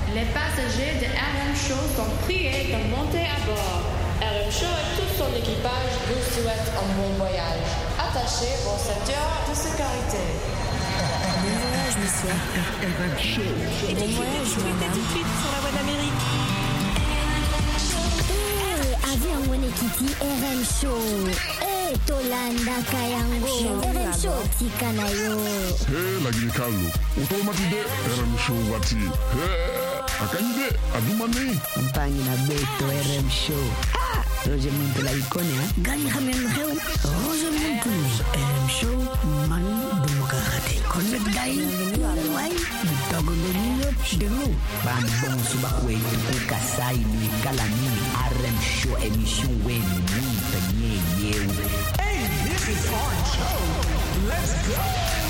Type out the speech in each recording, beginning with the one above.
Les passagers de RM Show sont priés de monter à bord. RM Show et tout son équipage vous souhaitent un bon voyage. Attachez vos ceintures de sécurité. Bon voyage, monsieur. RM Show. Et bon voyage, madame. Tout de suite sur la voie d'Amérique. Avion Monekiti RM Show. Tolanda Kayango. RM Show Tikanayo. La Guinée-Calou. Automatique RM Show Wati. Akanyide Adumani. Campagne na Beto RM Show. Roger Muntu la Ikonia. Gani Hamel Reu. Roger Muntu. RM Show. Manu Demokrati. Connect Guy. Why? Dogo Domino. Demo. Ban bon subakwe. Kasai ni Kalani. RM Show émission Wen. Hey, this is our show. Let's go.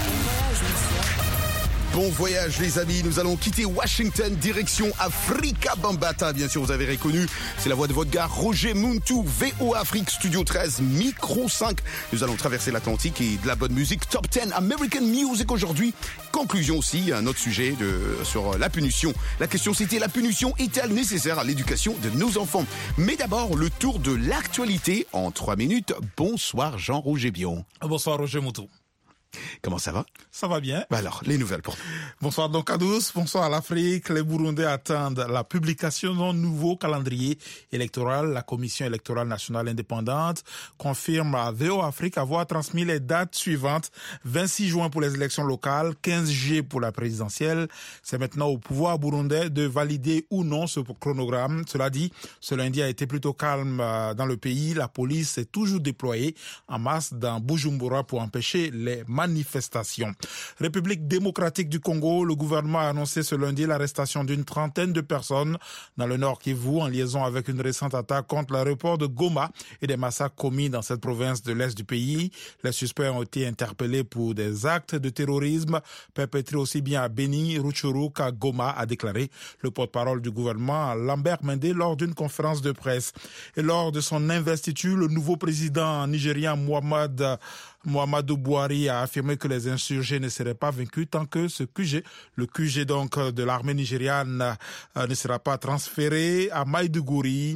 Bon voyage les amis, nous allons quitter Washington, direction Africa Bambata. Bien sûr, vous avez reconnu, c'est la voix de votre gars Roger Muntu, VOA Afrique, Studio 13, Micro 5. Nous allons traverser l'Atlantique et de la bonne musique, Top 10 American Music aujourd'hui. Conclusion aussi, un autre sujet sur la punition. La question c'était, la punition est-elle nécessaire à l'éducation de nos enfants? Mais d'abord, le tour de l'actualité en 3 minutes. Bonsoir Jean-Roger Bion. Bonsoir Roger Muntu. Comment ça va? Ça va bien. Alors, les nouvelles pour nous. Bonsoir donc à tous, bonsoir à l'Afrique. Les Burundais attendent la publication d'un nouveau calendrier électoral. La Commission électorale nationale indépendante confirme à VOA Afrique avoir transmis les dates suivantes. 26 juin pour les élections locales, 15 juillet pour la présidentielle. C'est maintenant au pouvoir burundais de valider ou non ce chronogramme. Cela dit, ce lundi a été plutôt calme dans le pays. La police est toujours déployée en masse dans Bujumbura pour empêcher les manifestations. République démocratique du Congo, le gouvernement a annoncé ce lundi l'arrestation d'une trentaine de personnes dans le Nord Kivu en liaison avec une récente attaque contre l'aéroport de Goma et des massacres commis dans cette province de l'Est du pays. Les suspects ont été interpellés pour des actes de terrorisme perpétrés aussi bien à Beni, Rutshuru qu'à Goma, a déclaré le porte-parole du gouvernement Lambert Mende lors d'une conférence de presse. Et lors de son investiture, le nouveau président nigérien Muhammadu Buhari a affirmé que les insurgés ne seraient pas vaincus tant que le QG donc de l'armée nigériane ne sera pas transféré à Maïdougouri.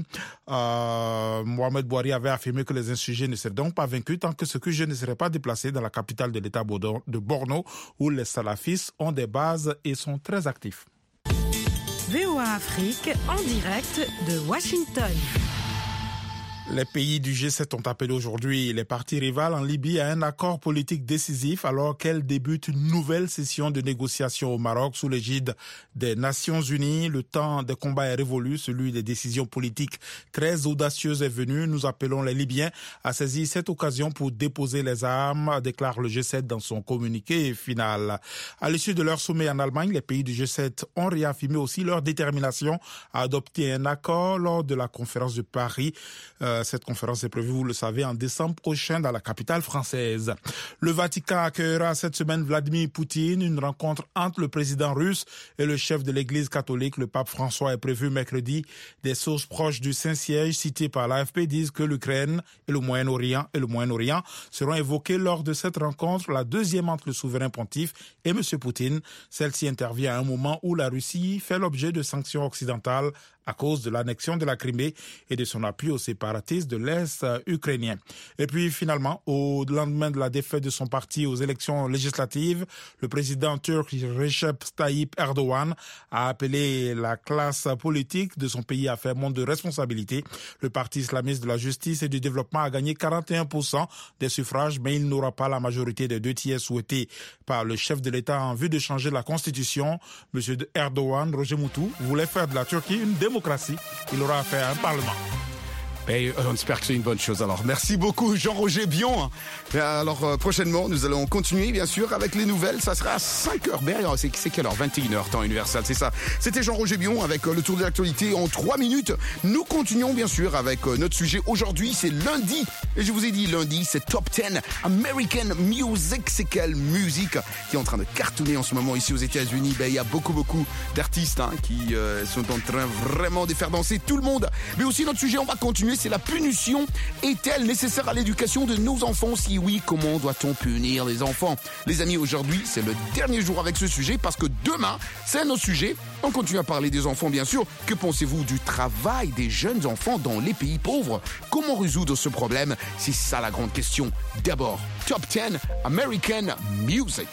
Mohamed Buhari avait affirmé que les insurgés ne seraient donc pas vaincus tant que ce QG ne serait pas déplacé dans la capitale de l'État de Borno, où les salafistes ont des bases et sont très actifs. VOA Afrique en direct de Washington. Les pays du G7 ont appelé aujourd'hui les parties rivales en Libye à un accord politique décisif alors qu'elle débute une nouvelle session de négociations au Maroc sous l'égide des Nations Unies. Le temps des combats est révolu, celui des décisions politiques très audacieuses est venu. Nous appelons les Libyens à saisir cette occasion pour déposer les armes, déclare le G7 dans son communiqué final. À l'issue de leur sommet en Allemagne, les pays du G7 ont réaffirmé aussi leur détermination à adopter un accord lors de la conférence de Paris. Cette conférence est prévue, vous le savez, en décembre prochain dans la capitale française. Le Vatican accueillera cette semaine Vladimir Poutine. Une rencontre entre le président russe et le chef de l'église catholique, le pape François, est prévue mercredi. Des sources proches du Saint-Siège citées par l'AFP disent que l'Ukraine et le Moyen-Orient seront évoqués lors de cette rencontre, la deuxième entre le souverain pontife et M. Poutine. Celle-ci intervient à un moment où la Russie fait l'objet de sanctions occidentales à cause de l'annexion de la Crimée et de son appui aux séparatistes de l'Est ukrainien. Et puis finalement, au lendemain de la défaite de son parti aux élections législatives, le président turc Recep Tayyip Erdogan a appelé la classe politique de son pays à faire montre de responsabilité. Le parti islamiste de la justice et du développement a gagné 41% des suffrages, mais il n'aura pas la majorité des 2 tiers souhaités par le chef de l'État en vue de changer la constitution. Monsieur Erdogan, Roger Muntu, voulait faire de la Turquie une démocratie. Il aura affaire à un parlement. Et on espère que c'est une bonne chose. Alors, merci beaucoup Jean-Roger Bion. Alors, prochainement, nous allons continuer, bien sûr, avec les nouvelles. Ça sera à 5h. C'est quelle heure? 21h, temps universel, c'est ça. C'était Jean-Roger Bion avec le tour de l'actualité en 3 minutes. Nous continuons, bien sûr, avec notre sujet. Aujourd'hui, c'est lundi. Et je vous ai dit, lundi, c'est Top 10 American Music. C'est quelle musique qui est en train de cartonner en ce moment ici aux États-Unis? Il y a beaucoup d'artistes qui sont en train vraiment de faire danser tout le monde. Mais aussi, notre sujet, on va continuer continuer, c'est la punition est-elle nécessaire à l'éducation de nos enfants? Si oui, comment doit-on punir les enfants? Les amis, aujourd'hui, c'est le dernier jour avec ce sujet parce que demain, c'est un autre sujet. On continue à parler des enfants, bien sûr. Que pensez-vous du travail des jeunes enfants dans les pays pauvres? Comment résoudre ce problème? C'est ça la grande question. D'abord, Top 10 American Music.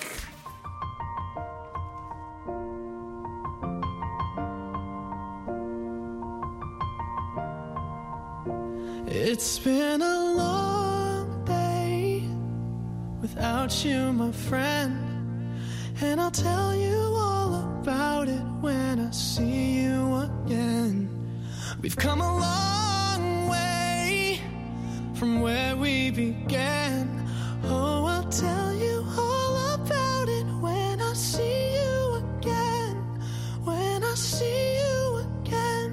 It's been a long day without you, my friend, and I'll tell you all about it when I see you again. We've come a long way from where we began. Oh, I'll tell you all about it when I see you again. When I see you again.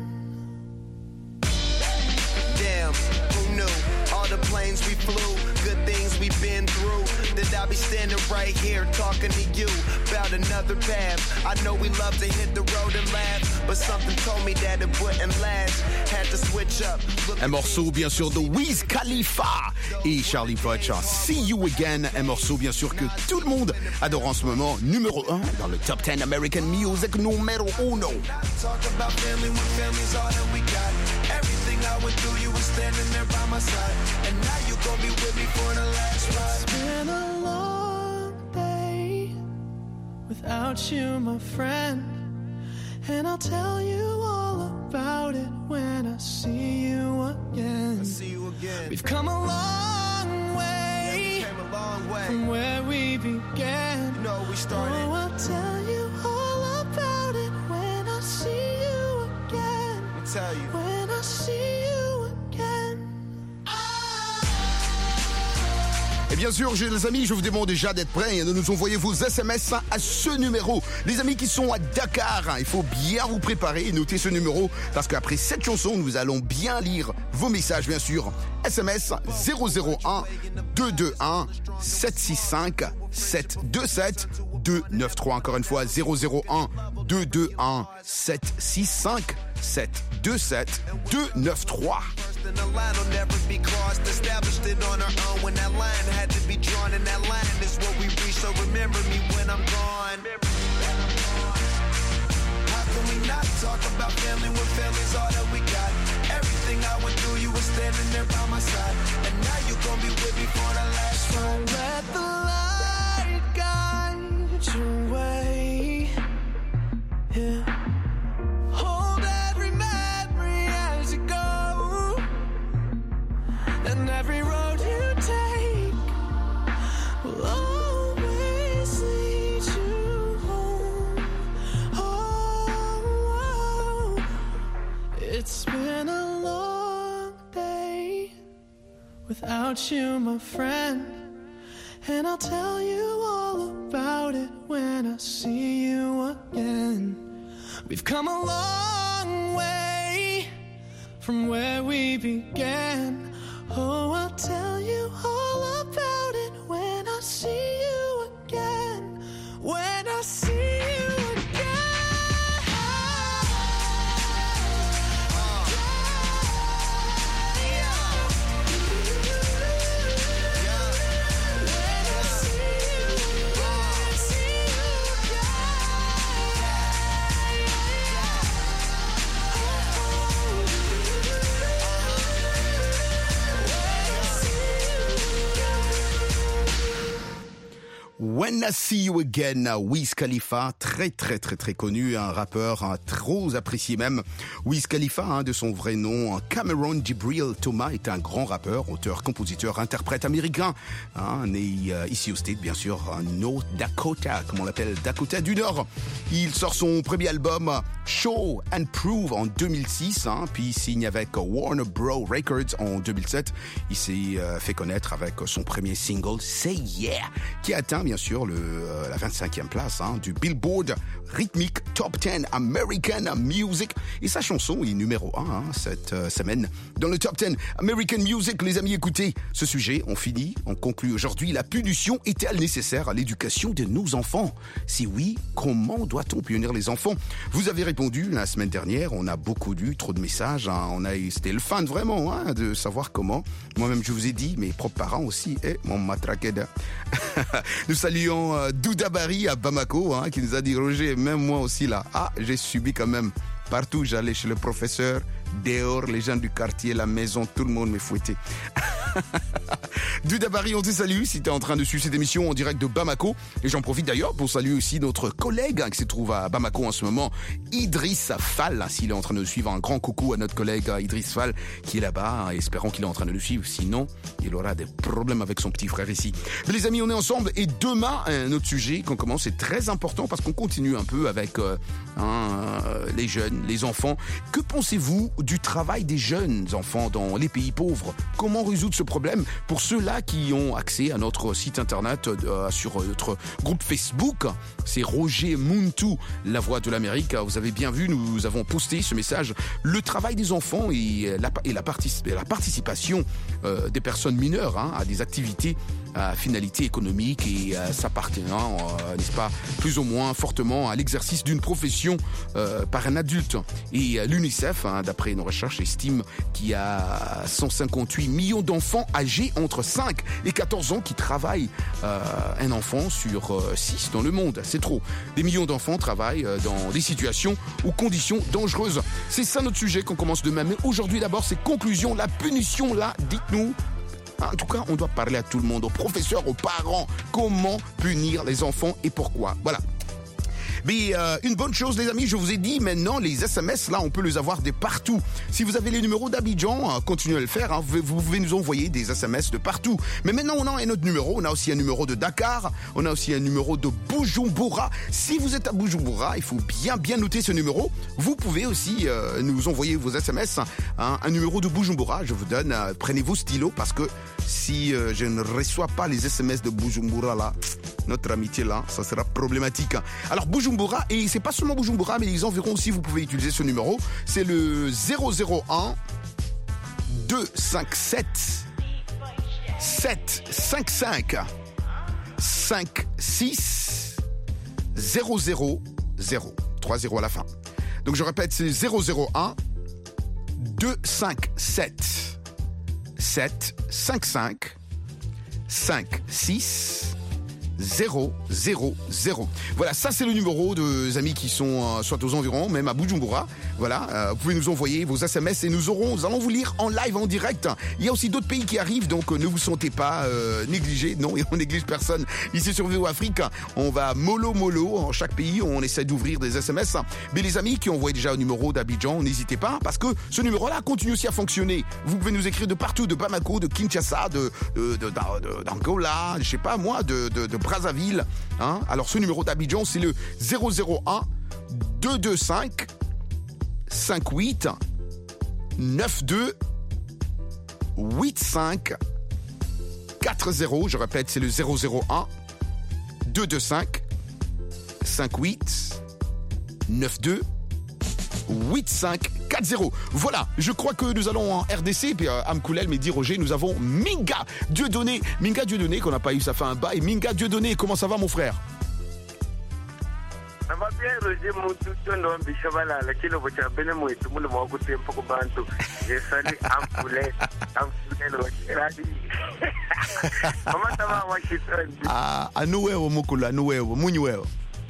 Damn, who knew? All the planes we flew, good things we've been through. That I'll be standing right here talking to you about another path. I know we love to hit the road and laugh, but something told me that it wouldn't last. Had to switch up. Un morceau bien sûr de Wiz Khalifa et Charlie Puth, See You Again, un morceau bien sûr que tout le monde adore en ce moment, numéro 1 dans le Top 10 American Music numéro 1. Talk about family when family's all that we got. Everything I went through, you were standing there by my side, and now you gon' be with me for the last ride. It's been a long day without you, my friend, and I'll tell you all about it when I see you again. We've come a long way, from where we began. You know we started. Oh, I'll tell you all about it when I see you again. Let me tell you. When I see you again. Et bien sûr, les amis, je vous demande déjà d'être prêts et de nous envoyer vos SMS à ce numéro. Les amis qui sont à Dakar, il faut bien vous préparer et noter ce numéro parce qu'après cette chanson, nous allons bien lire vos messages, bien sûr. SMS 001 221 765 727 293. Encore une fois, 001 221 765 727 293. And the line will never be crossed. Established it on our own when that line had to be drawn, and that line is what we reach. So remember me when I'm gone. How can we not talk about family when family's all that we got? Everything I went through, you were standing there by my side, and now you gon' be with me for the last ride. Let the light guide your way. Yeah. Hold every memory as you go, and every road you take will always lead you home. Oh, it's been a long day without you, my friend, and I'll tell you all about it when I see you again. We've come a long way from where we began. Oh, I'll tell you all about it when I see you again. When I see you When I See You Again, Wiz Khalifa, très connu, un rappeur trop apprécié même. Wiz Khalifa, de son vrai nom, Cameron Jibril Thomas, est un grand rappeur, auteur, compositeur, interprète américain, né ici au States, bien sûr, North Dakota, comme on l'appelle, Dakota du Nord. Il sort son premier album, Show and Prove, en 2006, puis il signe avec Warner Bros. Records en 2007. Il s'est fait connaître avec son premier single, Say Yeah, qui atteint bien sûr procure la 25e place du Billboard Rhythmic Top 10 American Music. Et sa chanson est numéro 1 cette semaine dans le Top 10 American Music. Les amis, écoutez ce sujet. On conclut aujourd'hui. La punition est-elle nécessaire à l'éducation de nos enfants? Si oui, comment doit-on punir les enfants? Vous avez répondu la semaine dernière. On a beaucoup lu, trop de messages. C'était le fan vraiment de savoir comment. Moi-même, je vous ai dit, mes propres parents aussi. Mon matraqueda. Nous saluons Douda Barry à Bamako qui nous a dit Roger, même moi aussi là. J'ai subi quand même. Partout, j'allais chez le professeur, dehors, les gens du quartier, la maison, tout le monde me fouettait. Douda Barry, on te salue si tu es en train de suivre cette émission en direct de Bamako. Et j'en profite d'ailleurs pour saluer aussi notre collègue qui se trouve à Bamako en ce moment, Idriss Fall. S'il est en train de nous suivre, un grand coucou à notre collègue Idriss Fall qui est là-bas. Espérons qu'il est en train de nous suivre. Sinon, il aura des problèmes avec son petit frère ici. Mais les amis, on est ensemble. Et demain, un autre sujet qu'on commence, c'est très important parce qu'on continue un peu avec les jeunes, les enfants. Que pensez-vous du travail des jeunes enfants dans les pays pauvres? Comment résoudre ce problème pour ceux-là qui ont accès à notre site internet, sur notre groupe Facebook? C'est Roger Muntu, la voix de l'Amérique. Vous avez bien vu, nous avons posté ce message. Le travail des enfants et la participation des personnes mineures à des activités à finalité économique et s'appartenant, n'est-ce pas, plus ou moins fortement à l'exercice d'une profession par un adulte. Et l'UNICEF, d'après nos recherches, estime qu'il y a 158 millions d'enfants âgés entre 5 et 14 ans qui travaillent, un enfant sur 6 dans le monde. C'est trop. Des millions d'enfants travaillent dans des situations ou conditions dangereuses. C'est ça notre sujet qu'on commence demain. Mais aujourd'hui d'abord, c'est conclusion, la punition là, dites-nous. En tout cas, on doit parler à tout le monde, aux professeurs, aux parents. Comment punir les enfants et pourquoi? Voilà. Mais une bonne chose, les amis, je vous ai dit, maintenant, les SMS, là, on peut les avoir de partout. Si vous avez les numéros d'Abidjan, continuez à le faire. Vous pouvez nous envoyer des SMS de partout. Mais maintenant, on a un autre numéro. On a aussi un numéro de Dakar. On a aussi un numéro de Bujumbura. Si vous êtes à Bujumbura, il faut bien noter ce numéro. Vous pouvez aussi nous envoyer vos SMS. Un numéro de Bujumbura, je vous donne. Prenez vos stylos parce que si je ne reçois pas les SMS de Bujumbura, là, notre amitié, là, ça sera problématique. Alors, Bujumbura, et c'est pas seulement Bujumbura, mais les environs aussi, vous pouvez utiliser ce numéro. C'est le 001 257 755 56 000. 3 0 à la fin. Donc, je répète, c'est 001 257 755 56 000. Voilà, ça c'est le numéro des amis qui sont soit aux environs, même à Bujumbura. Voilà, vous pouvez nous envoyer vos SMS et nous allons vous lire en live, en direct. Il y a aussi d'autres pays qui arrivent, donc ne vous sentez pas négligés. Non, et on néglige personne. Ici sur VO Afrique, on va mollo. En chaque pays, on essaie d'ouvrir des SMS. Mais les amis qui envoient déjà au numéro d'Abidjan, n'hésitez pas, parce que ce numéro-là continue aussi à fonctionner. Vous pouvez nous écrire de partout, de Bamako, de Kinshasa, d'Angola, je sais pas moi, de Brazzaville. Alors ce numéro d'Abidjan, c'est le 001 225 58 92 85 40. Je répète, c'est le 001 225 58 92 85 40. Voilà, je crois que nous allons en RDC, puis Amkoulel me dit Roger, nous avons Minga Dieudonné, qu'on n'a pas eu, ça fait un bail. Minga Dieudonné, comment ça va mon frère? Ça va bien, Roger, mon tout nom, Bichavala, la kilo, votre abonné, moi, tout le monde m'a écouté un peu bantou. J'ai salué Amkoulel, comment ça va, Washington? À Nouéo, Mokula, Nouéo, Mouniouéo.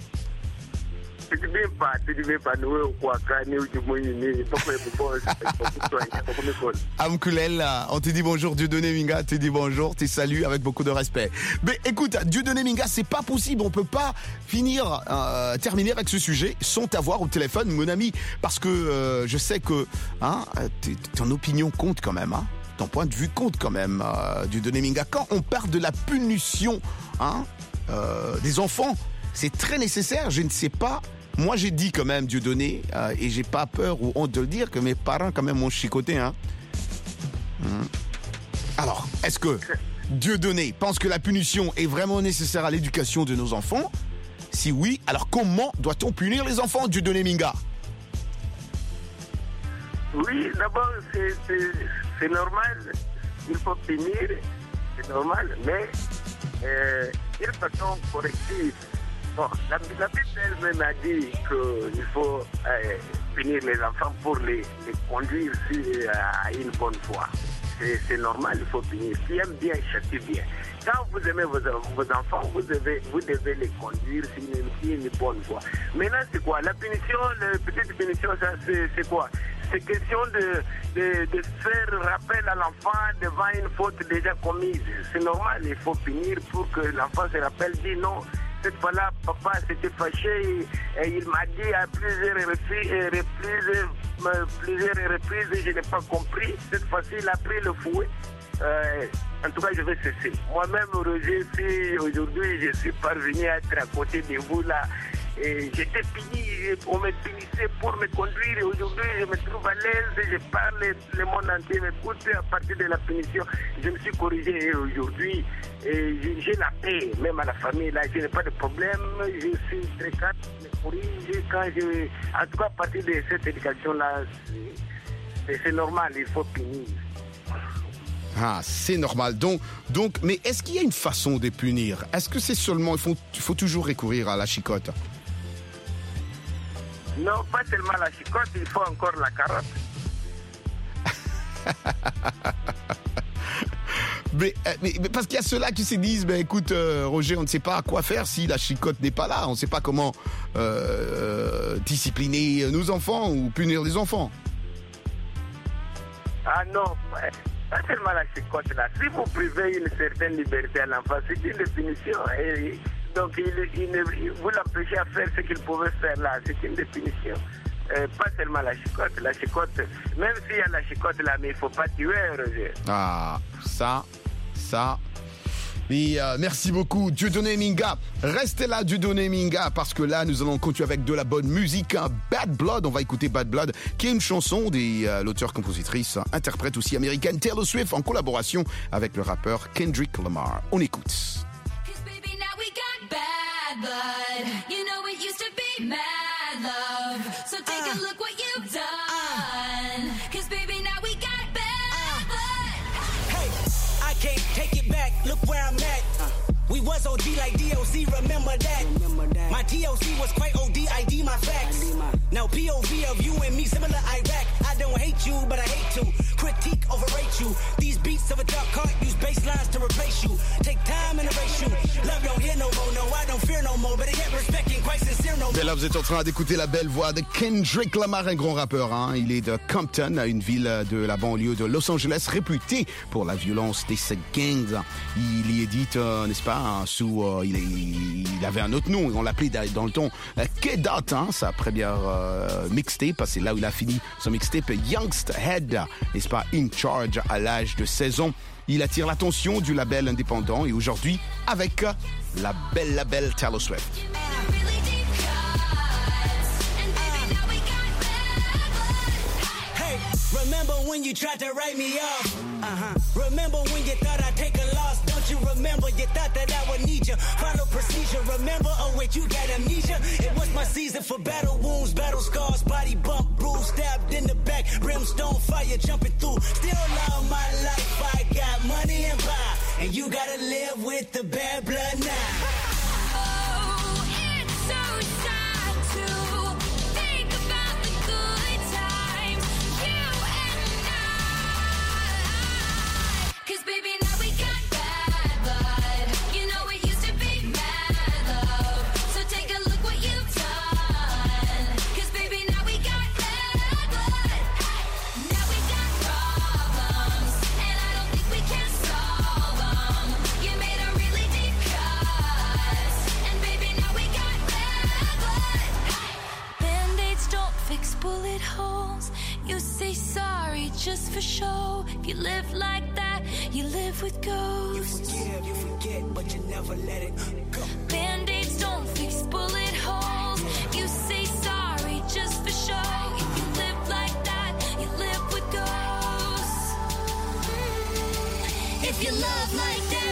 Amkoulel, on te dit bonjour, Dieudonné Minga, te dit bonjour, te salue avec beaucoup de respect. Mais écoute, Dieudonné Minga, c'est pas possible, on peut pas terminer avec ce sujet sans t'avoir au téléphone, mon ami, parce que je sais que ton opinion compte quand même, ton point de vue compte quand même, Dieudonné Minga. Quand on parle de la punition des enfants, c'est très nécessaire, je ne sais pas. Moi, j'ai dit quand même, Dieudonné, et j'ai pas peur ou honte de le dire, que mes parents quand même m'ont chicoté. Alors, est-ce que Dieudonné pense que la punition est vraiment nécessaire à l'éducation de nos enfants. Si oui, alors comment doit-on punir les enfants, Dieudonné Minga? Oui, d'abord, c'est normal. Il faut punir, c'est normal, mais d'une façon corrective. Bon, la Bible elle-même a dit qu'il faut punir les enfants pour les conduire à une bonne voie. C'est normal, il faut punir. Qui aime bien, châtie bien. Quand vous aimez vos enfants, vous devez les conduire sur une bonne voie. Maintenant, c'est quoi? La punition, la petite punition, ça, c'est quoi? C'est question de faire rappel à l'enfant devant une faute déjà commise. C'est normal, il faut punir pour que l'enfant se rappelle, dit non. Cette fois-là, papa s'était fâché et il m'a dit à plusieurs reprises, je n'ai pas compris. Cette fois-ci, il a pris le fouet. En tout cas, je vais cesser. Moi-même, Roger, si aujourd'hui je suis parvenu à être à côté de vous là, et j'étais puni, on me punissait pour me conduire et aujourd'hui je me trouve à l'aise, je parle, le monde entier m'écoute à partir de la punition. Je me suis corrigé et aujourd'hui et j'ai la paix, même à la famille là, je n'ai pas de problème, je suis très calme, je me corrige en tout cas à partir de cette éducation là, c'est normal, il faut punir. Ah, c'est normal. Donc, mais est-ce qu'il y a une façon de punir? Est-ce que c'est seulement, il faut toujours recourir à la chicotte? Non, pas seulement la chicotte, il faut encore la carotte. mais parce qu'il y a ceux-là qui se disent, écoute, Roger, on ne sait pas quoi faire si la chicotte n'est pas là. On ne sait pas comment discipliner nos enfants ou punir les enfants. Ah non, pas seulement la chicotte là. Si vous privez une certaine liberté à l'enfant, c'est une définition. Et donc, vous l'empêchez à faire ce qu'il pouvait faire là. C'est une définition. Pas seulement la chicotte. Même s'il y a la chicotte là, mais il ne faut pas tuer, Roger. Ah, ça. Et merci beaucoup, Dieudonné Minga. Restez là, Dieudonné Minga, parce que là, nous allons continuer avec de la bonne musique. Bad Blood, on va écouter Bad Blood, qui est une chanson de l'auteur-compositrice, interprète aussi américaine Taylor Swift, en collaboration avec le rappeur Kendrick Lamar. On écoute. Bad blood, you know it used to be mad love. So take a look what you've done. Cause baby, now we got bad blood. Hey, I can't take it back. Look where I'm at. We was OG like DOC, remember that? My DOC was quite OD, ID my facts. Now POV of you and me, similar Iraq. I don't hate you, but I hate to critique, overrate you. These beats of a dark heart use bass lines to replace you. Take time and erase you. Love don't hear no more, no, I don't fear no more. But I get respect and quite sincere no more. Et là, vous êtes en train d'écouter la belle voix de Kendrick Lamar, un grand rappeur. Il est de Compton, une ville de la banlieue de Los Angeles, réputée pour la violence des gangs. Il y édite, n'est-ce pas, il avait un autre nom, on l'appelait dans le ton K-Dot, sa première mixtape, c'est là où il a fini son mixtape Youngster Head, n'est-ce pas, In Charge à l'âge de 16 ans. Il attire l'attention du label indépendant et aujourd'hui avec la belle Taylor Swift. Remember when you tried to write me off? Remember when you thought I'd take a loss? Don't you remember you thought that I would need you? Follow procedure, remember? Oh wait, you got amnesia? It was my season for battle wounds, battle scars, body bump, bruise, stabbed in the back, brimstone fire jumping through. Still love my life, I got money and power, and you gotta live with the bad blood now. Bullet holes, you say sorry just for show. If you live like that, you live with ghosts. You forget, but you never let it go. Band-aids don't fix bullet holes. You say sorry just for show. If you live like that, you live with ghosts. If you love like that.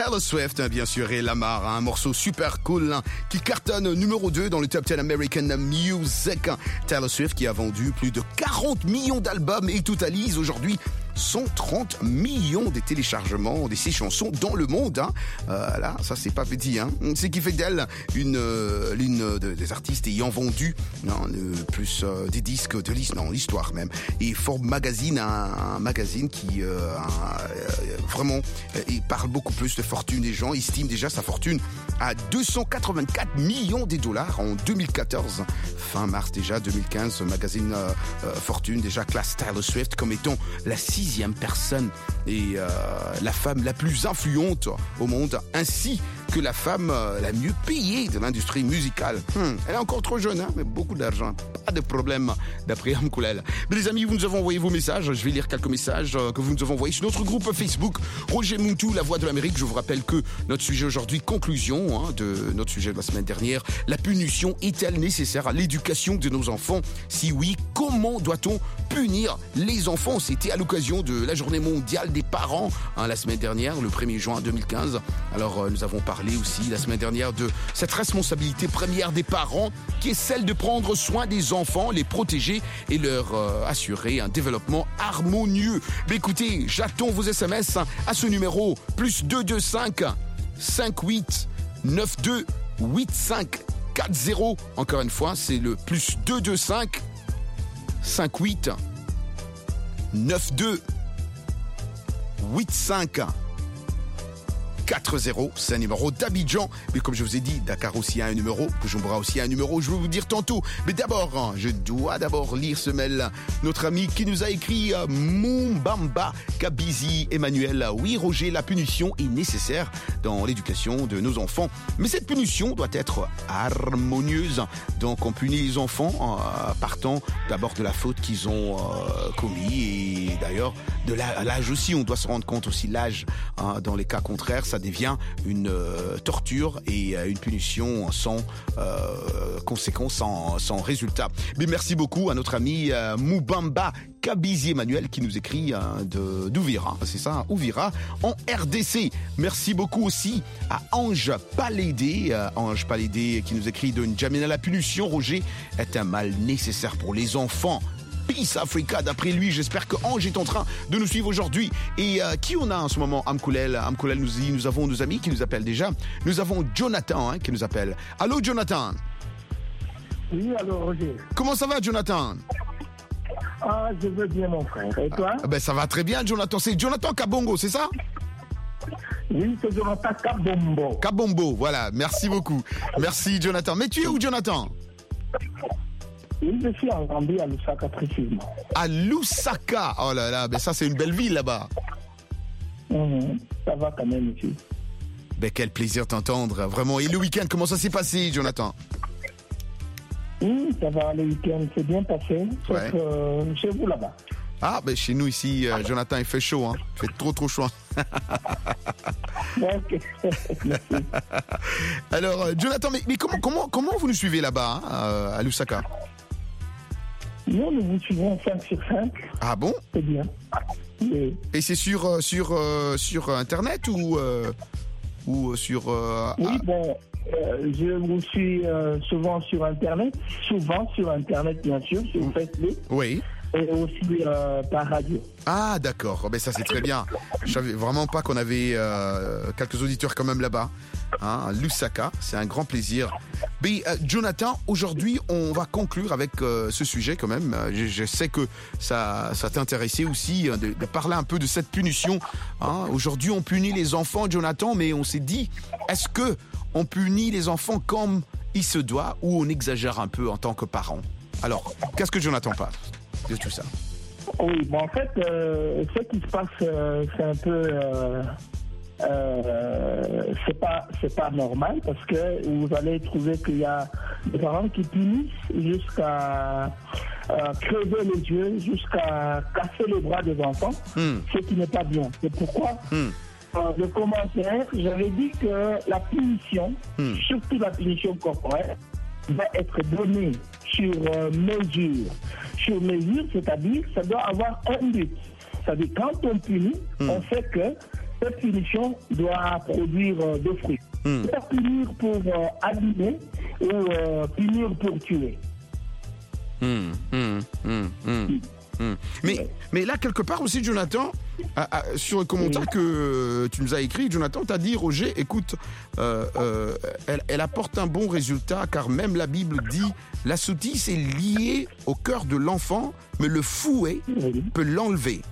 Taylor Swift, bien sûr, et Lamar, un morceau super cool qui cartonne numéro 2 dans le top 10 American Music. Taylor Swift qui a vendu plus de 40 millions d'albums et totalise aujourd'hui 130 millions de téléchargements de ses chansons dans le monde. Là, ça c'est pas petit. Ce qui fait d'elle l'une des artistes ayant vendu le plus des disques de l'histoire même. Et Forbes Magazine, un magazine qui vraiment il parle beaucoup plus de fortune des gens, estime déjà sa fortune à 284 millions de dollars en 2014. Fin mars déjà 2015, ce magazine Fortune déjà classe Taylor Swift comme étant la 6e personne et la femme la plus influente au monde, ainsi que la femme la mieux payée de l'industrie musicale. Elle est encore trop jeune, mais beaucoup d'argent. Pas de problème, d'après Amkoulel. Mais les amis, vous nous avez envoyé vos messages. Je vais lire quelques messages que vous nous avez envoyés sur notre groupe Facebook, Roger Muntu, La Voix de l'Amérique. Je vous rappelle que notre sujet aujourd'hui, conclusion de notre sujet de la semaine dernière, la punition est-elle nécessaire à l'éducation de nos enfants? Si oui, comment doit-on punir les enfants? C'était à l'occasion de la journée mondiale des parents, la semaine dernière, le 1er juin 2015. Alors, nous avons parlé aussi la semaine dernière de cette responsabilité première des parents qui est celle de prendre soin des enfants, les protéger et leur assurer un développement harmonieux. Mais écoutez, j'attends vos SMS à ce numéro +225 58 92 85 40. Encore une fois, c'est le +225 58 92 85 40, c'est un numéro d'Abidjan. Mais comme je vous ai dit, Dakar aussi a un numéro, Bujumbura aussi a un numéro, je vais vous dire tantôt. Mais d'abord, je dois d'abord lire ce mail. Notre ami qui nous a écrit Mumbamba Kabizi Emmanuel. Oui, Roger, la punition est nécessaire dans l'éducation de nos enfants. Mais cette punition doit être harmonieuse. Donc on punit les enfants en partant d'abord de la faute qu'ils ont commis. Et d'ailleurs, de l'âge aussi, on doit se rendre compte aussi l'âge. Dans les cas contraires, ça devient une torture et une punition sans conséquence, sans résultat. Mais merci beaucoup à notre ami Mumbamba Kabizi Emmanuel qui nous écrit d'Ouvira, c'est ça, Ouvira, en RDC. Merci beaucoup aussi à Ange Palédé qui nous écrit de N'Djamena. La punition, Roger, est un mal nécessaire pour les enfants. Peace Africa, d'après lui. J'espère que Ange est en train de nous suivre aujourd'hui. Et qui on a en ce moment? Amkoulel nous dit, nous avons nos amis qui nous appellent déjà. Nous avons Jonathan qui nous appelle. Allô Jonathan? Oui, allô Roger. Comment ça va Jonathan? Je veux bien mon frère. Et toi? Ça va très bien Jonathan. C'est Jonathan Kabongo, c'est ça? Oui, c'est Jonathan Kabombo. Kabombo, voilà. Merci beaucoup. Merci Jonathan. Mais tu es où Jonathan? Oui, je suis en Gambie, à Lusaka précisément. À Lusaka? Oh là là, ça c'est une belle ville là-bas. Ça va quand même ici. Quel plaisir t'entendre, vraiment. Et le week-end, comment ça s'est passé, Jonathan? Oui, ça va, le week-end s'est bien passé. Ouais. Sauf chez vous là-bas. Chez nous ici, Jonathan, il fait chaud. Il fait trop chaud. Ok. Alors, Jonathan, mais comment vous nous suivez là-bas, à Lusaka? Nous vous suivons 5 sur 5. Ah bon? C'est bien. Oui. Et c'est sur Internet ou sur... Oui, je vous suis souvent sur Internet, bien sûr, sur Facebook. Oui. Et aussi par radio. Ah d'accord, ça c'est très bien. Je savais vraiment pas qu'on avait quelques auditeurs quand même là-bas. Lusaka, c'est un grand plaisir. Mais Jonathan, aujourd'hui on va conclure avec ce sujet quand même. Je sais que ça t'intéressait aussi de parler un peu de cette punition. Aujourd'hui on punit les enfants, Jonathan, mais on s'est dit, est-ce que on punit les enfants comme il se doit ou on exagère un peu en tant que parent? Alors, qu'est-ce que Jonathan pense de tout ça? Oui, en fait, ce qui se passe, c'est un peu... c'est pas normal parce que vous allez trouver qu'il y a des parents qui punissent jusqu'à crever les yeux, jusqu'à casser les bras des enfants, ce qui n'est pas bien. C'est pourquoi... le commentaire, j'avais dit que la punition, surtout la punition corporelle, va être donnée sur mesure. Sur mesure, c'est-à-dire ça doit avoir un but. C'est-à-dire quand on punit, on sait que cette punition doit produire des fruits. Pas punir pour abîmer ou punir pour tuer. Mais là, quelque part aussi, Jonathan, sur le commentaire que tu nous as écrit, Jonathan, t'as dit, Roger, écoute, elle apporte un bon résultat, car même la Bible dit, la sottise est liée au cœur de l'enfant, mais le fouet peut l'enlever.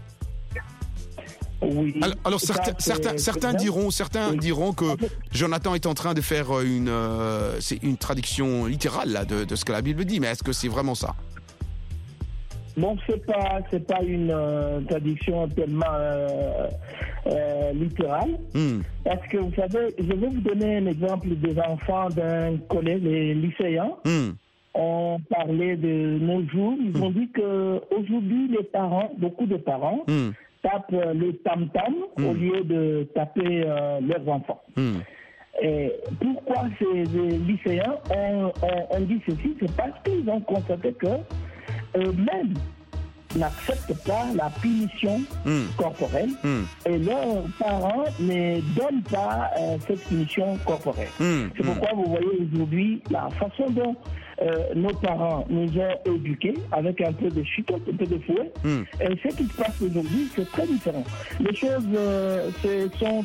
Oui. Alors certains diront que Jonathan est en train de faire c'est une traduction littérale là, de ce que la Bible dit, mais est-ce que c'est vraiment ça? Non, c'est pas une traduction tellement littérale. Parce que vous savez, je vais vous donner un exemple des enfants d'un collège, les lycéens. On parlait de nos jours. Ils ont dit qu'aujourd'hui, les parents, beaucoup de parents, tapent le tam-tam au lieu de taper leurs enfants. Et pourquoi ces lycéens ont dit ceci? C'est parce qu'ils ont constaté que eux-mêmes n'acceptent pas la punition corporelle et leurs parents ne donnent pas cette punition corporelle. C'est pourquoi vous voyez aujourd'hui la façon dont nos parents nous ont éduqués avec un peu de chicotte, un peu de fouet. Et ce qui se passe aujourd'hui, c'est très différent. Les choses sont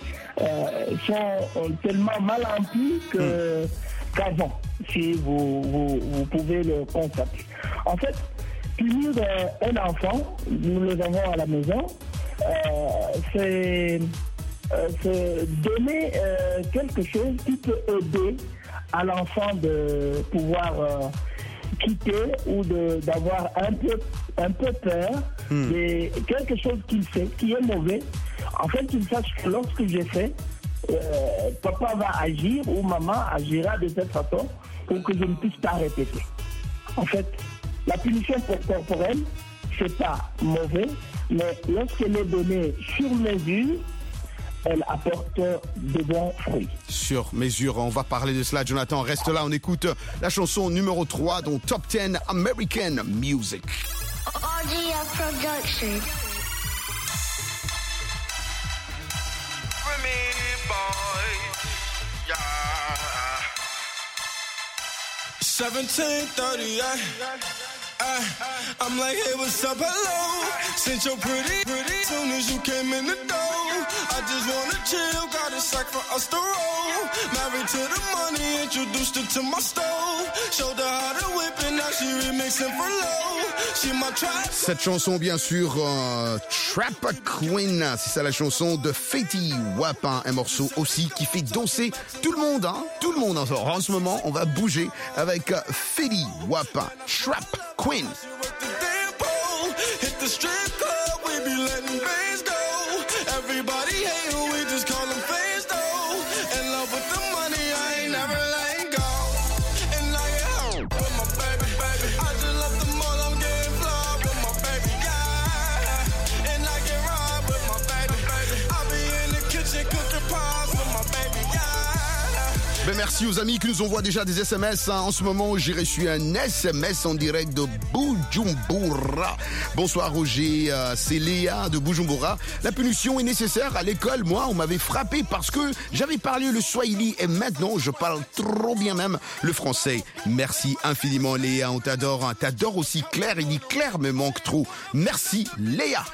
tellement mal emplies qu'avant, si vous pouvez le constater. En fait, punir un enfant, nous le avons à la maison, c'est donner quelque chose qui peut aider à l'enfant de pouvoir quitter ou d'avoir un peu peur de quelque chose qu'il fait, qui est mauvais. En fait, qu'il sache que lorsque j'ai fait, papa va agir ou maman agira de cette façon pour que je ne puisse pas répéter. En fait, la punition corporelle, c'est pas mauvais, mais lorsqu'elle est donnée sur mesure, elle apporte de bons fruits. Sur mesure, on va parler de cela. Jonathan, reste là, on écoute la chanson numéro 3 dans Top 10 American Music. RGA Production. Yeah. 17:30, I'm like, hey, what's up, hello? Since you're pretty, soon as you came in the door, I just wanna chill, got a sack for us to roll. Married to the money, introduced her to my stove. Showed her how to whip it, now she remixing for low. She my trap. Cette chanson, bien sûr, Trap Queen, c'est ça la chanson de Fetty Wap, un morceau aussi qui fait danser tout le monde, tout le monde. En ce moment, on va bouger avec Fetty Wap, Trap Queen. Hit the strip club, we be letting bands go. Everybody hate who we just call them fans though. In love with the money, I ain't never letting go. And I get home with my baby. I just left the mall, I'm getting flawed with my baby, yeah. And I get robbed with my baby. I be in the kitchen cooking pies with my baby, yeah. Ben merci aux amis qui nous envoient déjà des SMS. En ce moment, j'ai reçu un SMS en direct de Bujumbura. Bonsoir Roger, c'est Léa de Bujumbura. La punition est nécessaire à l'école. Moi, on m'avait frappé parce que j'avais parlé le swahili et maintenant, je parle trop bien même le français. Merci infiniment Léa, on t'adore. T'adores aussi Claire, il dit Claire me manque trop. Merci Léa.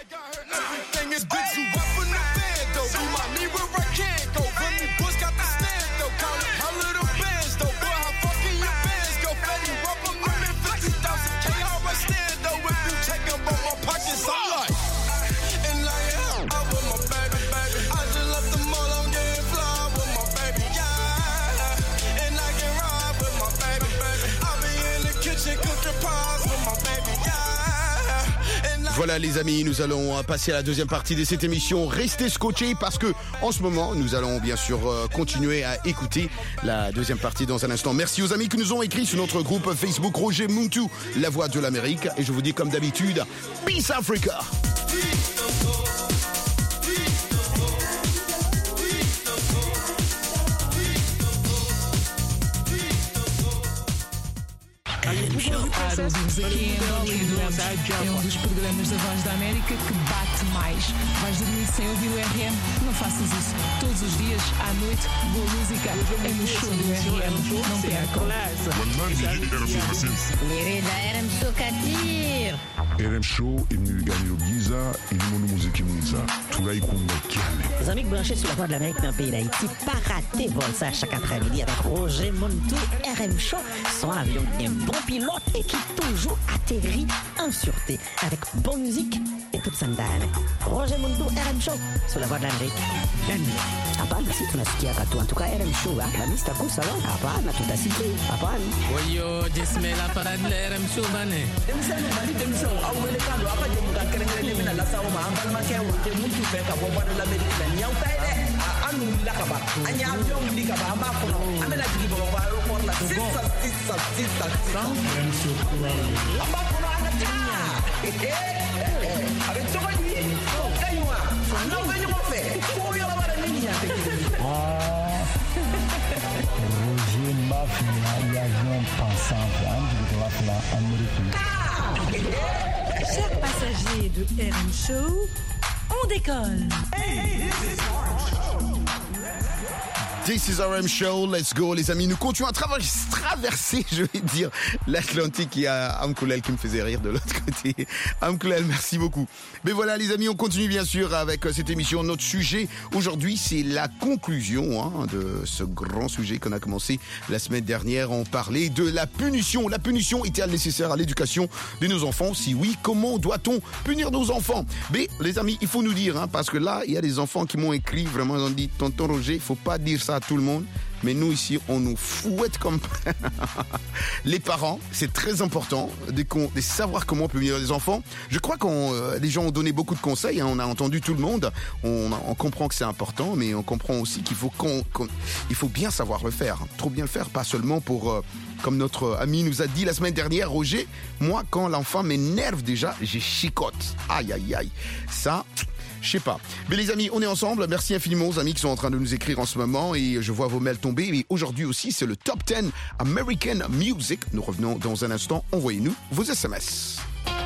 Voilà les amis, nous allons passer à la deuxième partie de cette émission. Restez scotchés parce que en ce moment, nous allons bien sûr continuer à écouter la deuxième partie dans un instant. Merci aux amis qui nous ont écrit sur notre groupe Facebook Roger Muntu, la voix de l'Amérique. Et je vous dis comme d'habitude, Peace Africa. RM Show. estar a ouvir-nos aqui em Bollywood. É um dos programas da Voz da América que bate mais. Vais dormir sem ouvir o RM? Não faças isso. Todos os dias, à noite, boa música é no show do RM. Não percam. Querida RM Show Katir. RM Show imnigani Giza ilimono muziki mwiza tulaikunga kiane. Les amis branchés sur la Voix de l'Amérique dans le pays d'Haïti, pas rater vol ça chaque après-midi avec Roger Montou, RM Show, son avion un bon pilote et qui toujours atterrit en sûreté avec bonne musique et toute sandale. Roger Montou, RM Show sur la Voix de l'Amérique. Hapana, si tunasikia katu. En tout cas, RM Show, la mista kusa lo. Hapana, tutasikia. Hapana. Oyo, jismela parade la RM Show bane. Roger Mafia, l'avion pensant Chers passagers de RM Show, on décolle. This is RM Show, let's go les amis. Nous continuons à traverser, je vais dire, l'Atlantique. Il y a Amkoulel qui me faisait rire de l'autre côté. Amkoulel, merci beaucoup. Mais voilà les amis, on continue bien sûr avec cette émission. Notre sujet aujourd'hui, c'est la conclusion de ce grand sujet qu'on a commencé la semaine dernière. On parlait de la punition. La punition est-elle nécessaire à l'éducation de nos enfants? Si oui, comment doit-on punir nos enfants? Mais les amis, il faut nous dire, parce que là, il y a des enfants qui m'ont écrit, vraiment, ils ont dit, tonton Roger, il faut pas dire ça à tout le monde, mais nous ici on nous fouette comme les parents. C'est très important de savoir comment punir les enfants. Je crois que les gens ont donné beaucoup de conseils, on a entendu tout le monde, on comprend que c'est important, mais on comprend aussi qu'il faut il faut bien savoir le faire, trop bien le faire, pas seulement pour comme notre ami nous a dit la semaine dernière, Roger, moi quand l'enfant m'énerve déjà, j'ai chicote. Aïe aïe aïe. Ça, je sais pas. Mais les amis, on est ensemble. Merci infiniment aux amis qui sont en train de nous écrire en ce moment et je vois vos mails tomber. Et aujourd'hui aussi, c'est le Top 10 American Music. Nous revenons dans un instant. Envoyez-nous vos SMS.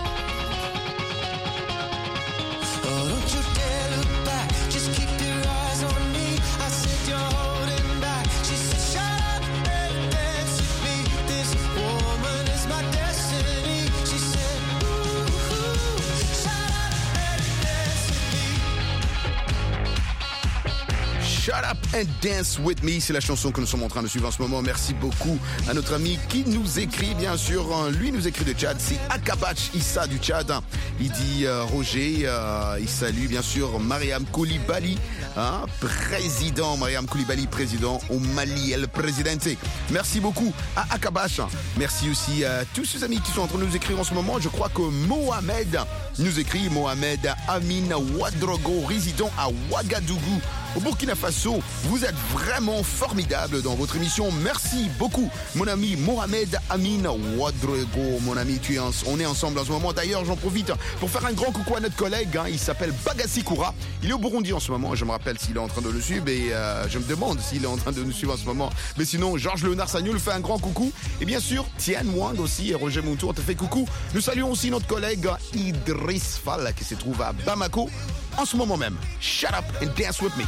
Shut Up and Dance With Me, c'est la chanson que nous sommes en train de suivre en ce moment. Merci beaucoup à notre ami qui nous écrit, bien sûr. Lui nous écrit de Tchad, c'est Akabach Issa du Tchad. Il dit Roger, il salue bien sûr Mariam Koulibaly, président, Mariam Koulibaly, président au Mali, El Presidente. Merci beaucoup à Akabach. Merci aussi à tous ces amis qui sont en train de nous écrire en ce moment. Je crois que Mohamed nous écrit, Mohamed Amin Ouadrogo, résident à Ouagadougou, au Burkina Faso. Vous êtes vraiment formidable dans votre émission. Merci beaucoup, mon ami Mohamed Amin Ouadrogo. Mon ami, on est ensemble en ce moment. D'ailleurs, j'en profite pour faire un grand coucou à notre collègue. Il s'appelle Bagassi Koura. Il est au Burundi en ce moment. Je me rappelle s'il est en train de le suivre et je me demande s'il est en train de nous suivre en ce moment. Mais sinon, Georges Léonard Sagnoul fait un grand coucou. Et bien sûr, Tian Wang aussi et Roger Montour, on te fait coucou. Nous saluons aussi notre collègue Idriss Fall qui se trouve à Bamako en ce moment même. Shut up and dance with me.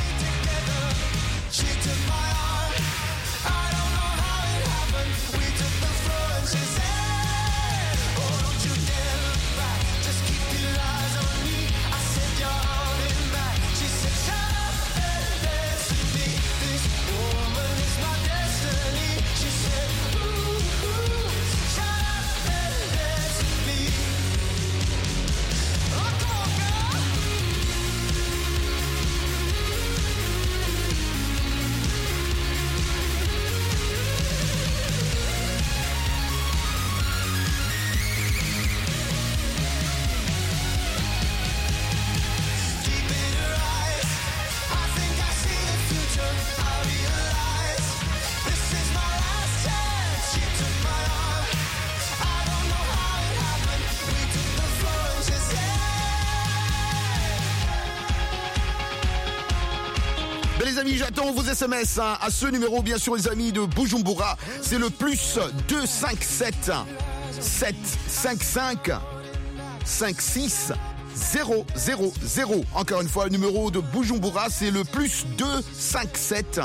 Les amis, j'attends vos SMS à ce numéro, bien sûr, les amis de Bujumbura. C'est le plus 257 755 56 000. Encore une fois, le numéro de Bujumbura, c'est le plus 257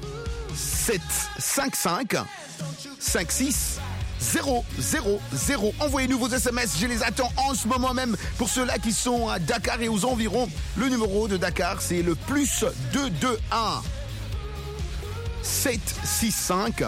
755 56 000. Envoyez-nous vos SMS, je les attends en ce moment même. Pour ceux-là qui sont à Dakar et aux environs, le numéro de Dakar, c'est le plus 221 765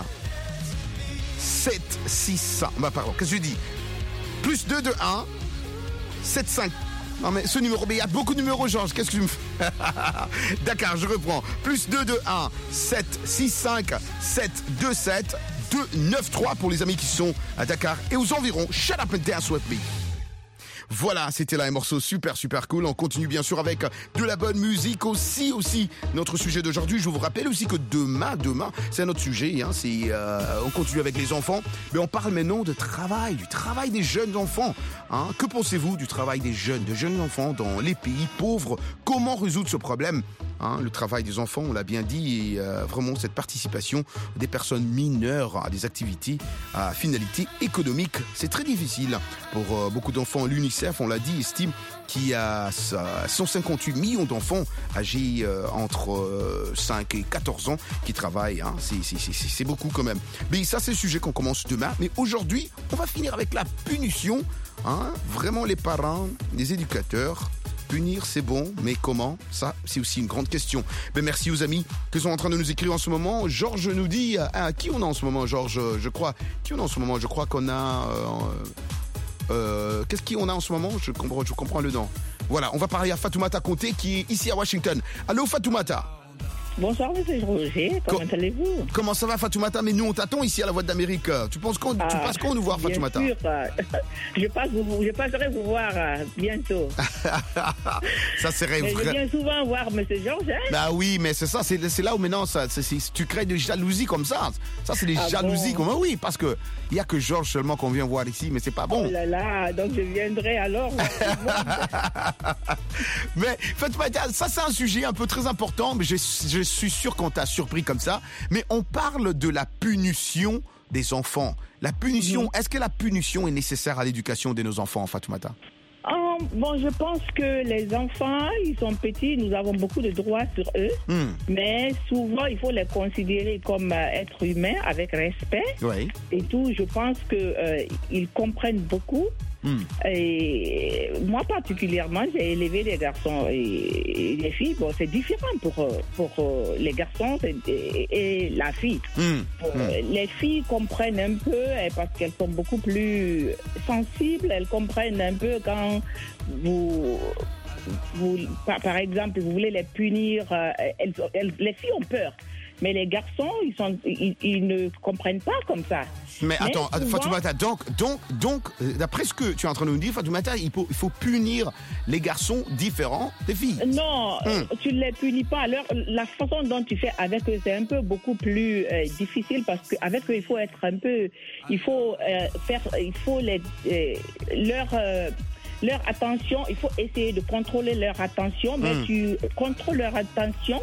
765. Pardon, qu'est-ce que je dis? Plus 221 75. Non mais ce numéro, mais il y a beaucoup de numéros, Georges. Qu'est-ce que tu me fais? Dakar, je reprends. Plus 221 765 727 293 pour les amis qui sont à Dakar et aux environs. Shut up and dance with me. Voilà, c'était là un morceau super cool. On continue bien sûr avec de la bonne musique aussi. Notre sujet d'aujourd'hui, je vous rappelle aussi que demain, c'est un autre sujet. Hein, on continue avec les enfants, mais on parle maintenant du travail des jeunes enfants. Hein. Que pensez-vous du travail des jeunes enfants dans les pays pauvres? Comment résoudre ce problème? Hein, le travail des enfants, on l'a bien dit, et vraiment cette participation des personnes mineures à des activités à finalité économique, c'est très difficile pour beaucoup d'enfants. L'UNICEF, on l'a dit, estime qu'il y a 158 millions d'enfants âgés entre 5 et 14 ans qui travaillent. Hein. C'est beaucoup quand même. Mais ça, c'est le sujet qu'on commence demain. Mais aujourd'hui, on va finir avec la punition. Hein. Vraiment, les parents, les éducateurs... Punir, c'est bon, mais comment? Ça, c'est aussi une grande question. Mais merci aux amis qui sont en train de nous écrire en ce moment. Georges nous dit... qui on a en ce moment, Georges? Je crois... Qui on a en ce moment? Je crois qu'on a... qu'est-ce qu'on a en ce moment? Je comprends le nom. Voilà, on va parler à Fatoumata Conté qui est ici à Washington. Allô, Fatoumata? Bonsoir, monsieur Roger. Comment allez-vous? Comment ça va, Fatoumata? Mais nous, on t'attend ici à la Voix d'Amérique. Tu passes quand nous voir, Fatoumata? Bien sûr. Je passerai vous voir bientôt. Ça serait vrai. Je viens souvent voir monsieur Georges. Hein? Bah oui, mais c'est ça. C'est là où maintenant, tu crées des jalousies comme ça. Ça, c'est des jalousies. Bon? Oui, parce que il n'y a que Georges seulement qu'on vient voir ici, mais c'est pas bon. Oh là là, donc je viendrai alors. Mais Fatoumata, ça, c'est un sujet un peu très important, mais je suis sûr qu'on t'a surpris comme ça, mais on parle de la punition des enfants. La punition, est-ce que la punition est nécessaire à l'éducation de nos enfants, Fatoumata? Bon, je pense que les enfants, ils sont petits, nous avons beaucoup de droits sur eux, mais souvent, il faut les considérer comme êtres humains avec respect. Oui. Et tout, je pense qu'ils comprennent beaucoup. Et moi particulièrement, j'ai élevé des garçons et des filles. Bon, c'est différent pour les garçons et la fille. Les filles comprennent un peu parce qu'elles sont beaucoup plus sensibles. Elles comprennent un peu quand vous par exemple, vous voulez les punir. Les filles ont peur. Mais les garçons, ils ne comprennent pas comme ça. Mais attends, souvent... Fatoumata, donc, d'après ce que tu es en train de nous dire, Fatoumata, il faut punir les garçons différents des filles. Non, tu ne les punis pas. Alors, la façon dont tu fais avec eux, c'est un peu beaucoup plus difficile parce qu'avec eux, il faut être un peu... Il faut leur attention, il faut essayer de contrôler leur attention, mais tu contrôles leur attention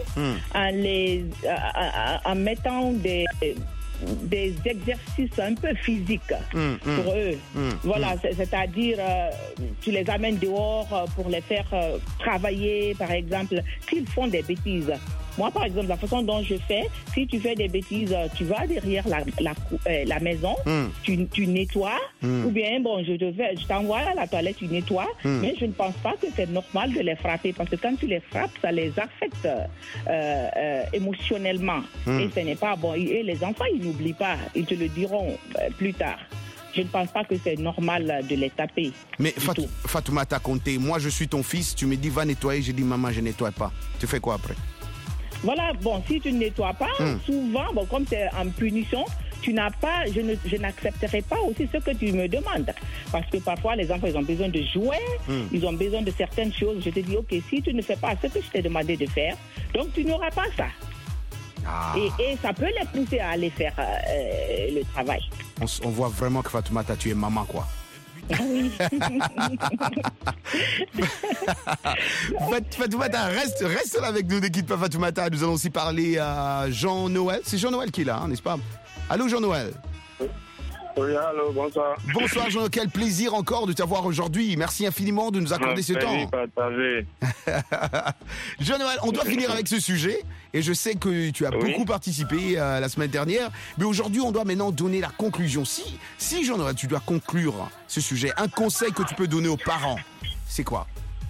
en mettant des exercices un peu physiques pour eux. Voilà, c'est-à-dire tu les amènes dehors pour les faire travailler, par exemple, s'ils font des bêtises. Moi, par exemple, la façon dont je fais, si tu fais des bêtises, tu vas derrière la maison, tu nettoies, ou bien, bon, je t'envoie à la toilette, tu nettoies, mais je ne pense pas que c'est normal de les frapper, parce que quand tu les frappes, ça les affecte émotionnellement, et ce n'est pas bon. Et les enfants, ils n'oublient pas, ils te le diront plus tard. Je ne pense pas que c'est normal de les taper. Mais Fatoumata Conté, moi je suis ton fils, tu me dis va nettoyer, je dis maman je nettoie pas. Tu fais quoi après? Voilà, bon, si tu ne nettoies pas, souvent, bon, comme c'est en punition, tu n'as pas, je n'accepterai pas aussi ce que tu me demandes. Parce que parfois, les enfants, ils ont besoin de jouets, ils ont besoin de certaines choses. Je te dis, ok, si tu ne fais pas ce que je t'ai demandé de faire, donc tu n'auras pas ça. Et ça peut les pousser à aller faire le travail. On voit vraiment que Fatoumata, tu es maman, quoi. Oui. Fatoumata, reste là avec nous, ne quitte pas Fatoumata. Nous allons aussi parler à Jean-Noël. C'est Jean-Noël qui est là, hein, n'est-ce pas? Allô, Jean-Noël? Oui, allô, bonsoir. Bonsoir Jean-Noël, quel plaisir encore de t'avoir aujourd'hui. Merci infiniment de nous accorder ce temps. Jean-Noël, on doit finir avec ce sujet et je sais que tu as beaucoup participé la semaine dernière, mais aujourd'hui on doit maintenant donner la conclusion. Si Jean-Noël, tu dois conclure ce sujet, un conseil que tu peux donner aux parents, c'est quoi?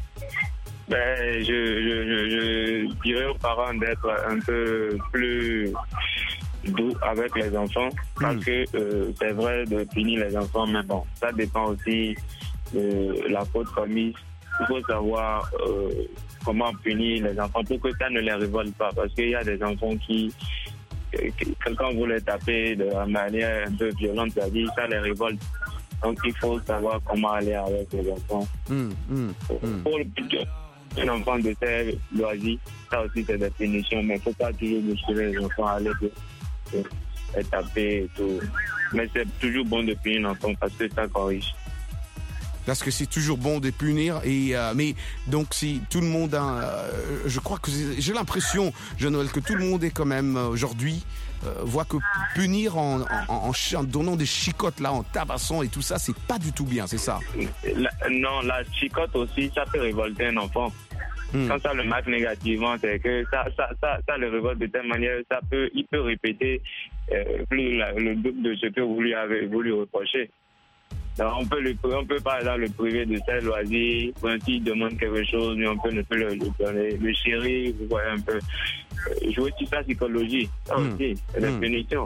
Je dirais aux parents d'être un peu plus doux avec les enfants, parce que c'est vrai de punir les enfants, mais bon, ça dépend aussi de la faute commise. Il faut savoir comment punir les enfants pour que ça ne les révolte pas, parce qu'il y a des enfants qui quand vous les tapez de manière un peu violente, c'est-à-dire ça les révolte. Donc il faut savoir comment aller avec les enfants. Pour un enfant de ses loisirs, ça aussi c'est des punitions, mais il ne faut pas toujours bousculer les enfants à aller les taper et tout. Mais c'est toujours bon de punir l'enfant parce que ça corrige. Parce que c'est toujours bon de punir mais donc si tout le monde je crois que j'ai l'impression, Jean-Noël, que tout le monde est quand même aujourd'hui voit que punir en donnant des chicottes là, en tabassant et tout ça, c'est pas du tout bien, c'est ça? Non, la chicotte aussi, ça peut révolter un enfant. Quand ça le marque négativement, c'est que ça le révolte de telle manière, il peut répéter le double de ce que vous lui avez voulu reprocher. Alors on peut par exemple le priver de ses loisirs, quand il demande quelque chose, mais on peut ne plus le donner. Le chéri, vous voyez un peu, jouer sur sa psychologie, ça aussi, c'est des punitions.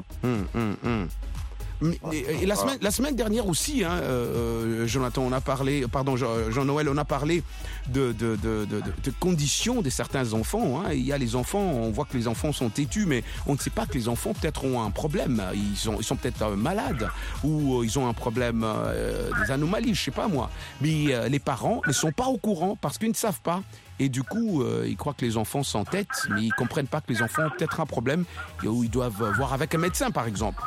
Et la semaine dernière aussi, Jonathan, on a parlé, Jean-Noël, on a parlé de conditions de certains enfants. Il y a les enfants, on voit que les enfants sont têtus, mais on ne sait pas que les enfants peut-être ont un problème. Ils sont peut-être malades ou ils ont un problème, des anomalies, je sais pas moi. Mais les parents ne sont pas au courant parce qu'ils ne savent pas. Et du coup, ils croient que les enfants s'entêtent, mais ils comprennent pas que les enfants ont peut-être un problème où ils doivent voir avec un médecin, par exemple.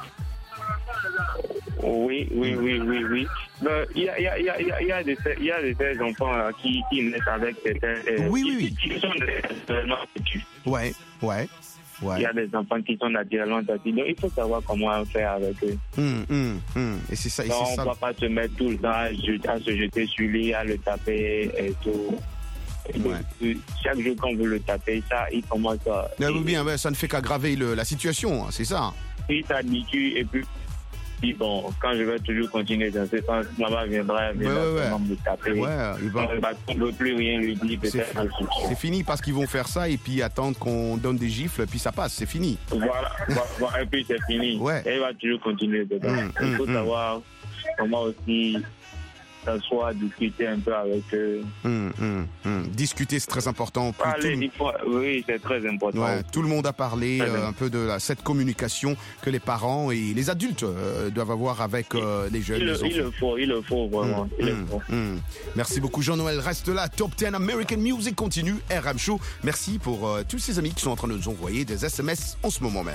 Oui. Il y a des enfants qui naissent avec qui sont naturellement têtus. Ouais. Il y a des enfants qui sont naturellement têtus. Donc il faut savoir comment faire avec eux. Et c'est ça. Donc, on ne va pas se mettre tout le temps à se jeter sur lui, à le taper et tout. Chaque jour quand vous le tapez, ça, il commence à... ça ne fait qu'aggraver la situation, c'est ça. Il s'habitue et puis bon, quand je vais toujours continuer dans ce sens, maman viendra me taper. On ne veut plus rien lui dire. C'est fini parce qu'ils vont faire ça et puis attendre qu'on donne des gifles et puis ça passe, c'est fini. Voilà, et puis c'est fini. Et il va toujours continuer dedans. Il faut savoir comment aussi s'asseoir, discuter un peu avec eux. Discuter, c'est très important. Oui, c'est très important. Tout le monde a parlé un peu de cette communication que les parents et les adultes doivent avoir avec les jeunes. Il le faut vraiment. Merci beaucoup Jean-Noël, reste là. Top 10 American Music continue, RM Show. Merci pour tous ces amis qui sont en train de nous envoyer des SMS en ce moment même.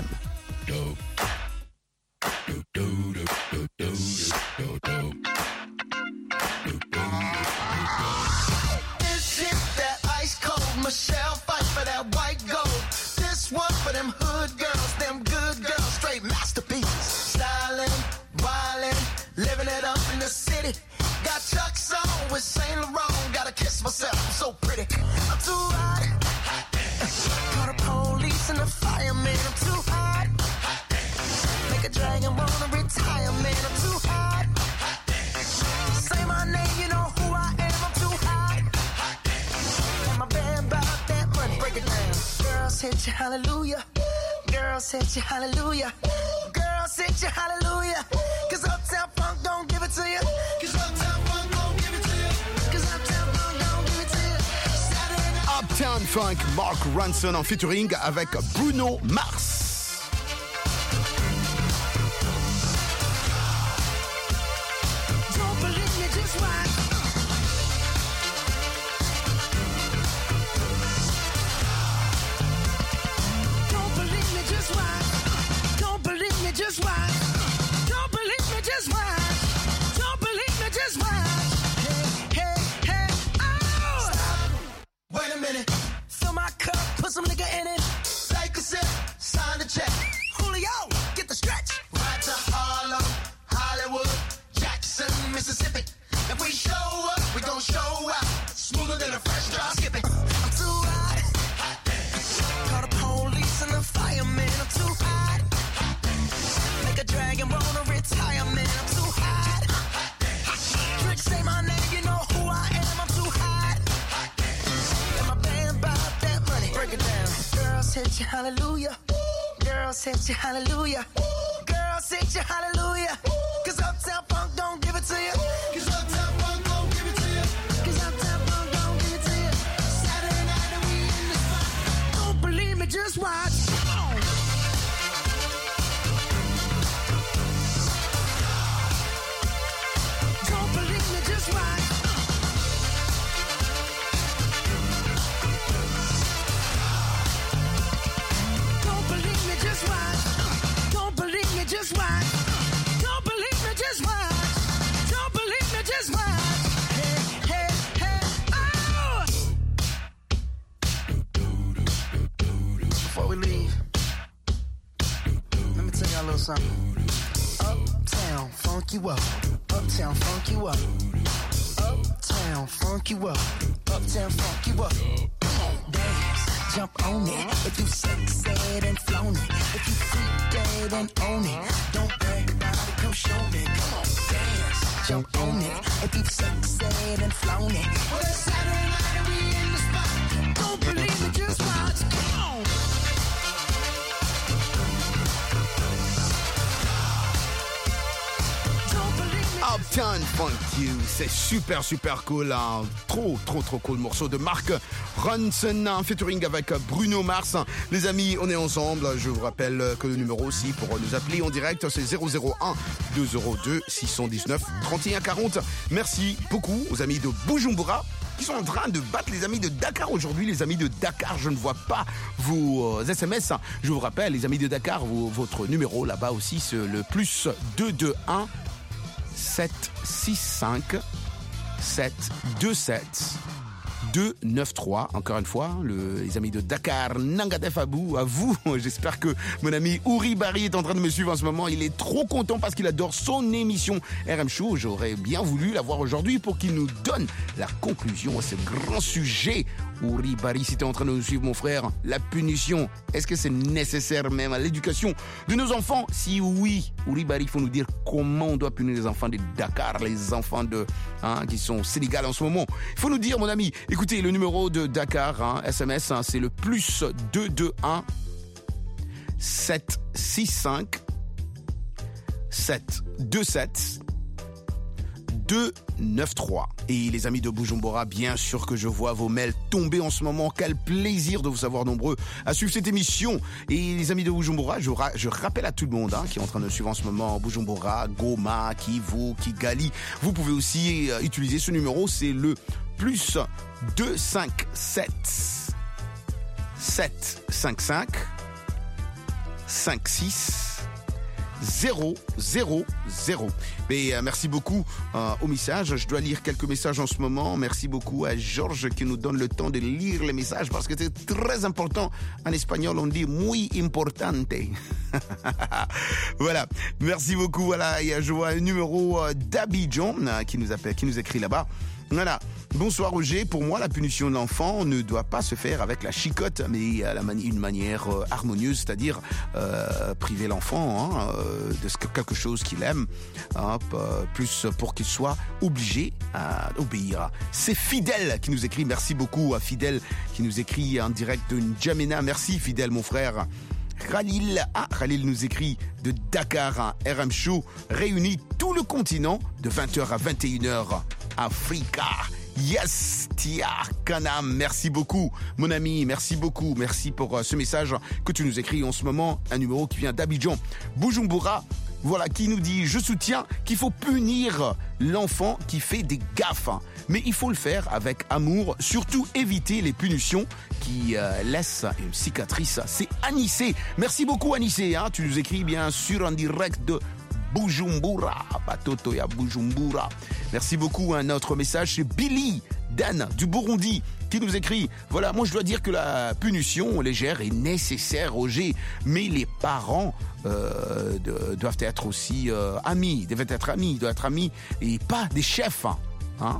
Michelle fight for that white gold. This one for them hood girls, them good girls, straight masterpieces. Stylin', wildin', living it up in the city. Got Chuck's on with Saint Laurent. Gotta kiss myself, I'm so pretty. I'm too hot. Call the police and the fireman. I'm too hot. Make a dragon wanna retire, man. I'm too hot. Say my name, you know who I am. I'm too hot. And my band about that money, break it down. Girls hit you, hallelujah. Girls hit you, hallelujah. Girls hit you, hallelujah. Cause Uptown Funk don't give it to you. Cause Uptown Funk don't give it to you. Cause Uptown Funk don't give it to you. Saturday night. Uptown Funk, Mark Ronson en featuring avec Bruno Mars. Don't believe me, just watch. Don't believe me, just watch. Don't believe me, just watch. Don't believe me, just watch. Don't believe me, just watch. Hey, oh! Stop. Wait a minute. Fill my cup, put some nigga in it. Take a sip, sign sip it. If we show up, we gon' show out. Smoother than a fresh drop. Skip it. I'm too hot. Call the police and the fireman. I'm too hot. Make a dragon wanna retire, man. I'm too hot. Trick say my name, you know who I am. I'm too hot. And my band bought that money. Break it down. Girls hit you, hallelujah. Girls hit you, hallelujah. Girls hit you, hallelujah. Cause Uptown Funk don't give it to you. Cause Uptown Funk don't give it to you. Cause Uptown Funk don't give it to you. Saturday night and we in the spot. Don't believe me, just watch. Come on. Don't believe me, just watch. Don't believe me, just watch. Don't believe me, just watch. Don't believe me, just watch. Don't believe me, just watch. Hey, hey, hey, oh! Before we leave, let me tell y'all a little something. Uptown, funk you up. Uptown, funk you up. Uptown, funk you up. Uptown, funk you up. Come on, dance, jump on it. If you sexed and flown it. If you freak dead and own it. Don't brag about it, come show me. Come on, dance, jump on it. If you sexed and flown it. Well, it's Saturday night and we in the spot. Don't believe it, just watch. Come on. Uptown Funk You, c'est super cool, hein. Trop cool morceau de Mark Ronson, hein, featuring avec Bruno Mars. Les amis, on est ensemble. Je vous rappelle que le numéro aussi pour nous appeler en direct, c'est 001 202 619 31 40. Merci beaucoup aux amis de Bujumbura qui sont en train de battre les amis de Dakar aujourd'hui. Les amis de Dakar, je ne vois pas vos SMS. Je vous rappelle, les amis de Dakar, votre numéro là-bas aussi, c'est le plus 221 765 727 293. Encore une fois, les amis de Dakar, Nangadef Abou, à vous. J'espère que mon ami Ouri Barry est en train de me suivre en ce moment. Il est trop content parce qu'il adore son émission RM Show. J'aurais bien voulu l'avoir aujourd'hui pour qu'il nous donne la conclusion à ce grand sujet. Ouri Barry, si tu es en train de nous suivre, mon frère, la punition, est-ce que c'est nécessaire même à l'éducation de nos enfants? Si oui, Ouri Barry, il faut nous dire comment on doit punir les enfants de Dakar, les enfants qui sont au Sénégal en ce moment. Il faut nous dire, mon ami. Écoutez, le numéro de Dakar, SMS, c'est le plus 221 765 727 293. Et les amis de Bujumbura, bien sûr que je vois vos mails tomber en ce moment. Quel plaisir de vous savoir nombreux à suivre cette émission. Et les amis de Bujumbura, je rappelle à tout le monde qui est en train de suivre en ce moment Bujumbura, Goma, Kivu, Kigali. Vous pouvez aussi utiliser ce numéro, c'est le plus 257 755 56 000. Mais merci beaucoup au message. Je dois lire quelques messages en ce moment. Merci beaucoup à Georges qui nous donne le temps de lire les messages parce que c'est très important. En espagnol, on dit muy importante. Voilà. Merci beaucoup. Voilà. Et je vois un numéro d'Abidjan qui nous appelle, qui nous écrit là-bas. Voilà. Bonsoir Roger. Pour moi, la punition de l'enfant ne doit pas se faire avec la chicotte, mais une manière harmonieuse, c'est-à-dire priver l'enfant de quelque chose qu'il aime, plus pour qu'il soit obligé à obéir. C'est Fidèle qui nous écrit. Merci beaucoup à Fidèle qui nous écrit en direct de N'Djamena. Merci Fidèle, mon frère. Khalil nous écrit de Dakar, RM Show réunit tout le continent de 20h à 21h. Africa. Yes, Tia Kanam, merci beaucoup, mon ami, merci beaucoup, merci pour ce message que tu nous écris en ce moment, un numéro qui vient d'Abidjan. Bujumbura, voilà, qui nous dit, je soutiens qu'il faut punir l'enfant qui fait des gaffes, mais il faut le faire avec amour, surtout éviter les punitions qui laissent une cicatrice. C'est Anissé, merci beaucoup Anissé, tu nous écris bien sûr en direct de Bujumbura, Batoto ya Bujumbura. Merci beaucoup. Un autre message, c'est Billy Dan du Burundi qui nous écrit, voilà, moi je dois dire que la punition légère est nécessaire, Roger, mais les parents doivent être aussi amis, doivent être amis et pas des chefs. Hein.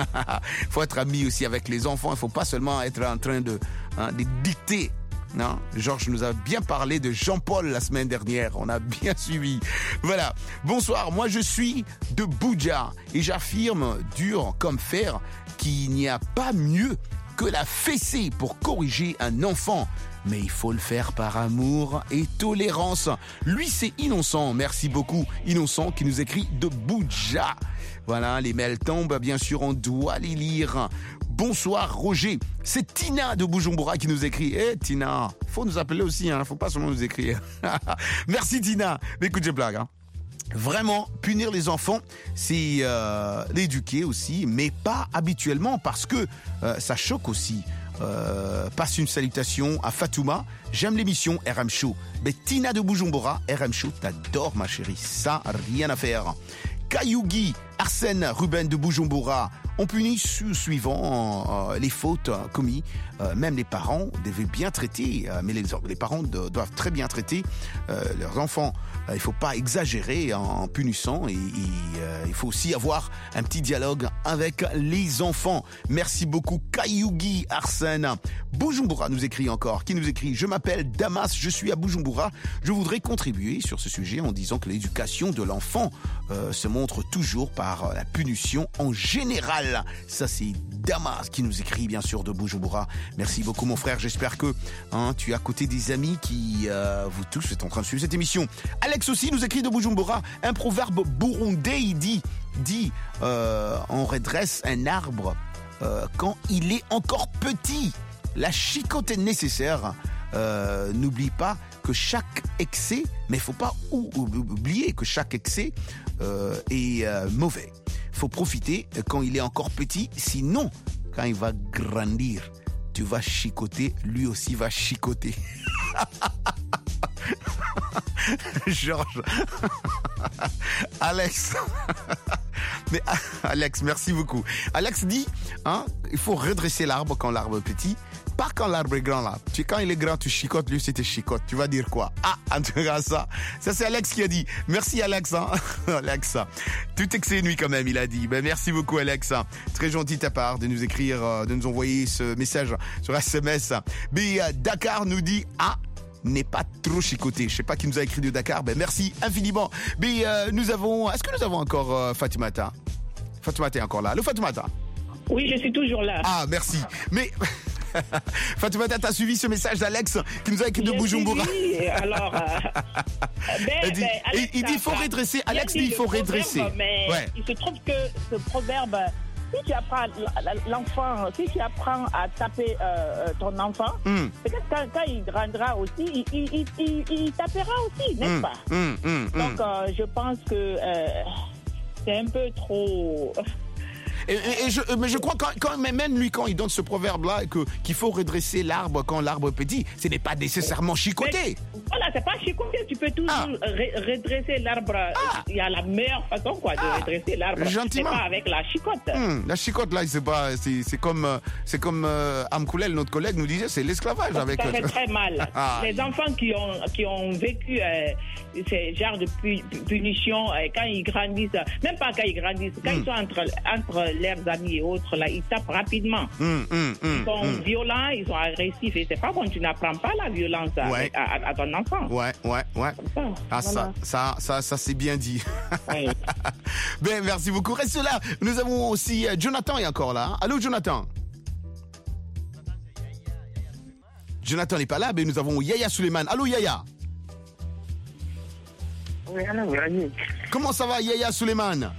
Il faut être ami aussi avec les enfants, il ne faut pas seulement être en train de dicter. Non, Georges nous a bien parlé de Jean-Paul la semaine dernière, on a bien suivi. Voilà, bonsoir, moi je suis de Boudja et j'affirme dur comme fer qu'il n'y a pas mieux que la fessée pour corriger un enfant. Mais il faut le faire par amour et tolérance. Lui, c'est Innocent. Merci beaucoup, Innocent, qui nous écrit de Boudja. Voilà, les mails tombent, bien sûr, on doit les lire. Bonsoir, Roger. C'est Tina de Bujumbura qui nous écrit. Tina, faut nous appeler aussi, faut pas seulement nous écrire. Merci, Tina. Mais écoute, je blague, Vraiment, punir les enfants, c'est l'éduquer aussi, mais pas habituellement, parce que ça choque aussi. Passe une salutation à Fatouma. J'aime l'émission RM Show. Mais Tina de Bujumbura, RM Show, t'adore ma chérie. Ça, rien à faire. Kayugi, Arsène, Ruben de Bujumbura. On punit suivant les fautes commises. Même les parents devaient bien traiter, mais les parents doivent très bien traiter leurs enfants. Il ne faut pas exagérer en punissant et il faut aussi avoir un petit dialogue avec les enfants. Merci beaucoup Kayugi Arsène. Bujumbura nous écrit encore, qui nous écrit: je m'appelle Damas, je suis à Bujumbura. Je voudrais contribuer sur ce sujet en disant que l'éducation de l'enfant se montre toujours par la punition en général. Ça c'est Damas qui nous écrit bien sûr de Bujumbura. Merci beaucoup mon frère, j'espère que tu es à côté des amis qui vous tous êtes en train de suivre cette émission. Alex aussi nous écrit de Bujumbura, un proverbe burundais, il dit on redresse un arbre quand il est encore petit. La chicotte est nécessaire. N'oublie pas que chaque excès, mais il faut pas oublier que chaque excès est mauvais. Faut profiter quand il est encore petit, sinon quand il va grandir, tu vas chicoter, lui aussi va chicoter. Georges. Alex. Mais Alex, merci beaucoup. Alex dit, il faut redresser l'arbre quand l'arbre est petit, pas quand l'arbre est grand là. Quand il est grand, tu chicotes, lui c'était chicote. Tu vas dire quoi? En tout cas ça c'est Alex qui a dit. Merci Alex. Alex. Tout excès nuit quand même, il a dit. Merci beaucoup Alex. Très gentil de ta part de nous écrire, de nous envoyer ce message sur SMS. Mais Dakar nous dit n'est pas trop chicoté. Je sais pas qui nous a écrit de Dakar. Merci infiniment. Mais est-ce que nous avons encore Fatimata? Fatimata est encore là. Allô Fatimata? Oui, je suis toujours là. Merci. Mais Fatoumata, t'as suivi ce message d'Alex qui nous a écrit de Bujumbura. Oui, alors. Alex, il dit il faut redresser. Alex dit il faut redresser. Mais il se trouve que ce proverbe, si tu apprends l'enfant, si tu apprends à taper ton enfant, peut-être quand il grandira aussi, il tapera aussi, n'est-ce pas? Donc, je pense que c'est un peu trop. Mais je crois quand même lui quand il donne ce proverbe là qu'il faut redresser l'arbre quand l'arbre est petit, ce n'est pas nécessairement chicoter. Voilà, c'est pas chicoter, tu peux toujours redresser l'arbre. Il y a la meilleure façon de redresser l'arbre. Gentiment. C'est pas avec la chicote. La chicote là, c'est comme Amkoulel, notre collègue nous disait, c'est l'esclavage avec. Ça fait très mal. Les enfants qui ont vécu ces genres de punitions quand ils grandissent, même pas quand ils grandissent, quand ils sont entre leurs amis et autres, là, ils tapent rapidement. Ils sont violents, ils sont agressifs. Et c'est pas bon, tu n'apprends pas la violence à ton enfant. Ouais. Ça c'est bien dit. Oui. Merci beaucoup. Reste là. Nous avons aussi Jonathan est encore là. Allô, Jonathan? Jonathan n'est pas là, mais nous avons Yaya Suleiman. Allô, Yaya? Oui, allô, vas-y. Comment ça va, Yaya Suleiman?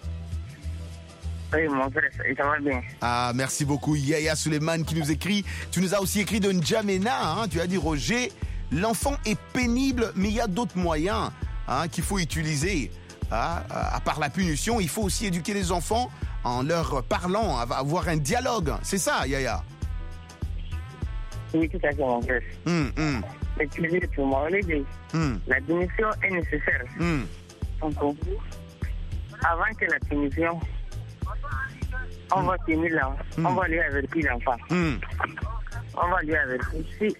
Oui, mon frère, ça va bien. Merci beaucoup, Yaya Suleiman qui nous écrit. Tu nous as aussi écrit de N'Djamena. Tu as dit, Roger, l'enfant est pénible, mais il y a d'autres moyens qu'il faut utiliser. À part la punition, il faut aussi éduquer les enfants en leur parlant, avoir un dialogue. C'est ça, Yaya? Oui, tout à fait, mon frère. Mais tu dis, tu m'as dit, la punition est nécessaire. Donc, avant que la punition On va tenir là. On va lui avertir l'enfant. On va lui avertir. Si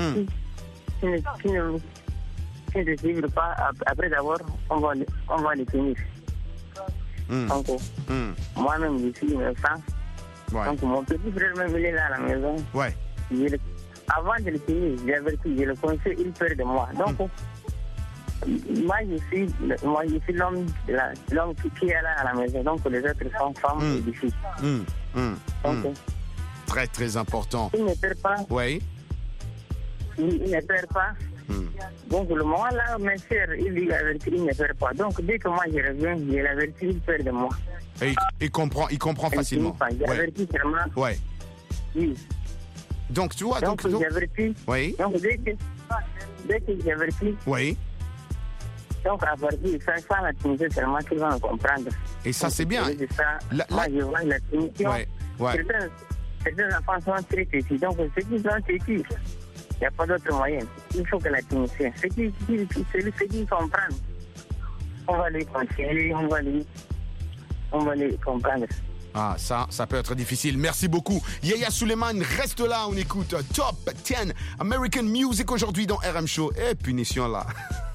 ne suivre pas, après d'abord, on va les tenir. Donc, moi-même, je suis innocent. Donc, mon petit frère même, il est là à la maison. Avant de le tenir, j'ai averti, je le conseille, il peur de moi. Donc, moi, je suis l'homme qui est là à la maison. Donc, les autres sont femmes et des filles. Donc, très, très important. Il ne perd pas. Oui. Il ne perd pas. Donc, le moment là, mes soeurs, il dit l'avertir, il ne perd pas. Donc, dès que moi je reviens, je l'avertis, il perd de moi. Et il comprend facilement. J'avertis seulement. Oui. Donc, tu vois. Donc j'avertis. Oui. Donc, dès que j'avertis. Oui. Donc, à partir de ça, la Tunisie, seulement qu'ils vont comprendre. Et ça, c'est bien. Moi, je vois la Tunisie. Certains enfants sont très petits. Donc, ceux qui sont petits, il n'y a pas d'autre moyen. Il faut que la Tunisie, ceux qui comprennent, on va les conseiller, on va les comprendre. Ah, ça peut être difficile. Merci beaucoup. Yaya Suleiman, reste là, on écoute Top 10 American Music aujourd'hui dans RM Show. Et punition là.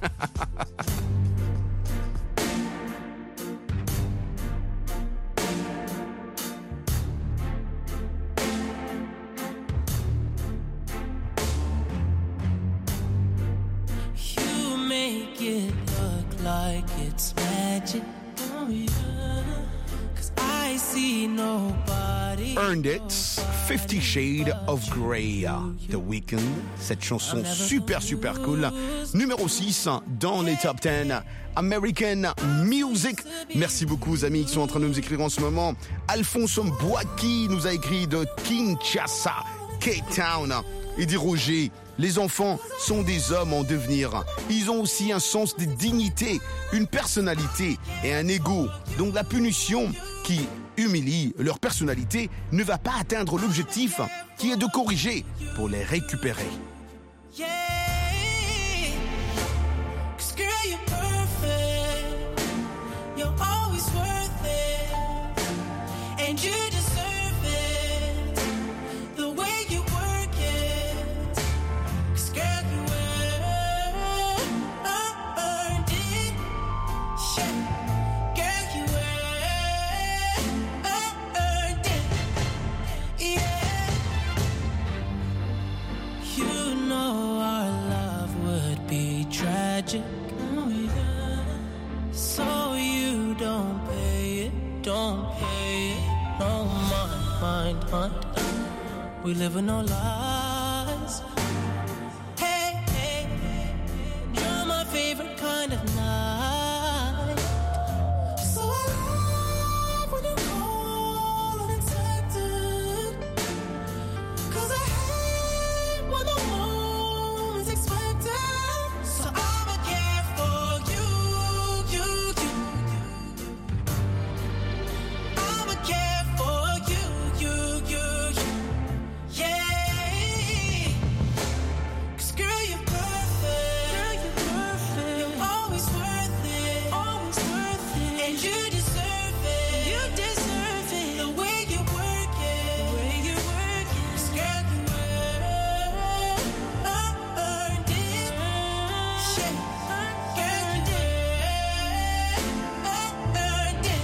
You make it look like it's magic. Oh yeah. 'Cause I see nobody. Earned It, 50 Shades of Grey, The Weeknd. Cette chanson super cool. Numéro 6 dans les Top 10 American Music. Merci beaucoup aux amis qui sont en train de nous écrire en ce moment. Alphonse Mbouaki nous a écrit de Kinshasa, Cape Town. Il dit Roger, les enfants sont des hommes en devenir. Ils ont aussi un sens de dignité, une personnalité et un ego. Donc la punition qui humilie leur personnalité ne va pas atteindre l'objectif qui est de corriger pour les récupérer. Yeah, 'cause girl, you're perfect. You're always worth it, and you deserve it. The way you work it, 'cause girl, you earned it. Yeah, girl, you earned it. Yeah, you know our love would be tragic. Oh yeah. So you don't pay it. No mind. We live in no lies. Hey, you're my favorite kind of night. So I love when you call unexpected. 'Cause I hate when the moment's expected. So I'ma care for you. I'ma care for you. Yeah. 'Cause girl, you're perfect. You're always worth it. And you deserve it. The way you work it. 'Cause girl, you earned it. Yeah. Girl, you earned it.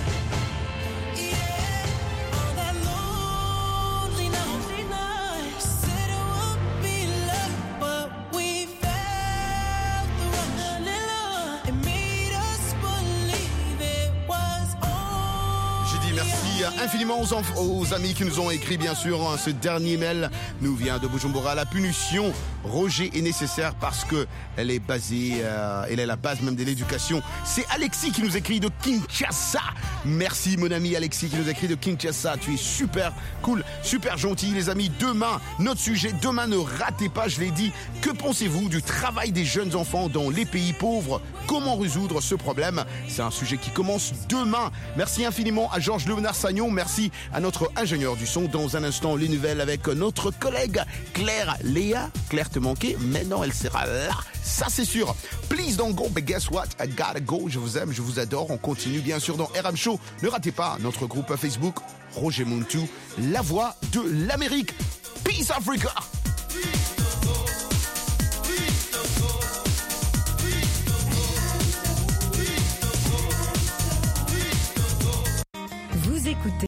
Yeah. On that lonely night, said it would be love, but we felt the rush. It made us believe it was all. J'ai dit merci infiniment aux amis qui nous ont écrit, bien sûr. Ce dernier mail nous vient de Bujumbura. La punition, Roger, est nécessaire parce que elle est basée, elle est la base même de l'éducation. C'est Alexis qui nous écrit de Kinshasa. Merci mon ami Alexis qui nous écrit de Kinshasa. Tu es super cool, super gentil les amis. Demain, notre sujet, demain ne ratez pas, je l'ai dit. Que pensez-vous du travail des jeunes enfants dans les pays pauvres? Comment résoudre ce problème? C'est un sujet qui commence demain. Merci infiniment à Georges Léonard Sagnon compagnon. Merci à notre ingénieur du son. Dans un instant, les nouvelles avec notre collègue Claire Léa. Claire te manquait, mais non, elle sera là. Ça, c'est sûr. Please don't go, but guess what? I gotta go. Je vous aime, je vous adore. On continue bien sûr dans RM Show. Ne ratez pas notre groupe Facebook, Roger Muntu, la voix de l'Amérique. Peace Africa! Vous écoutez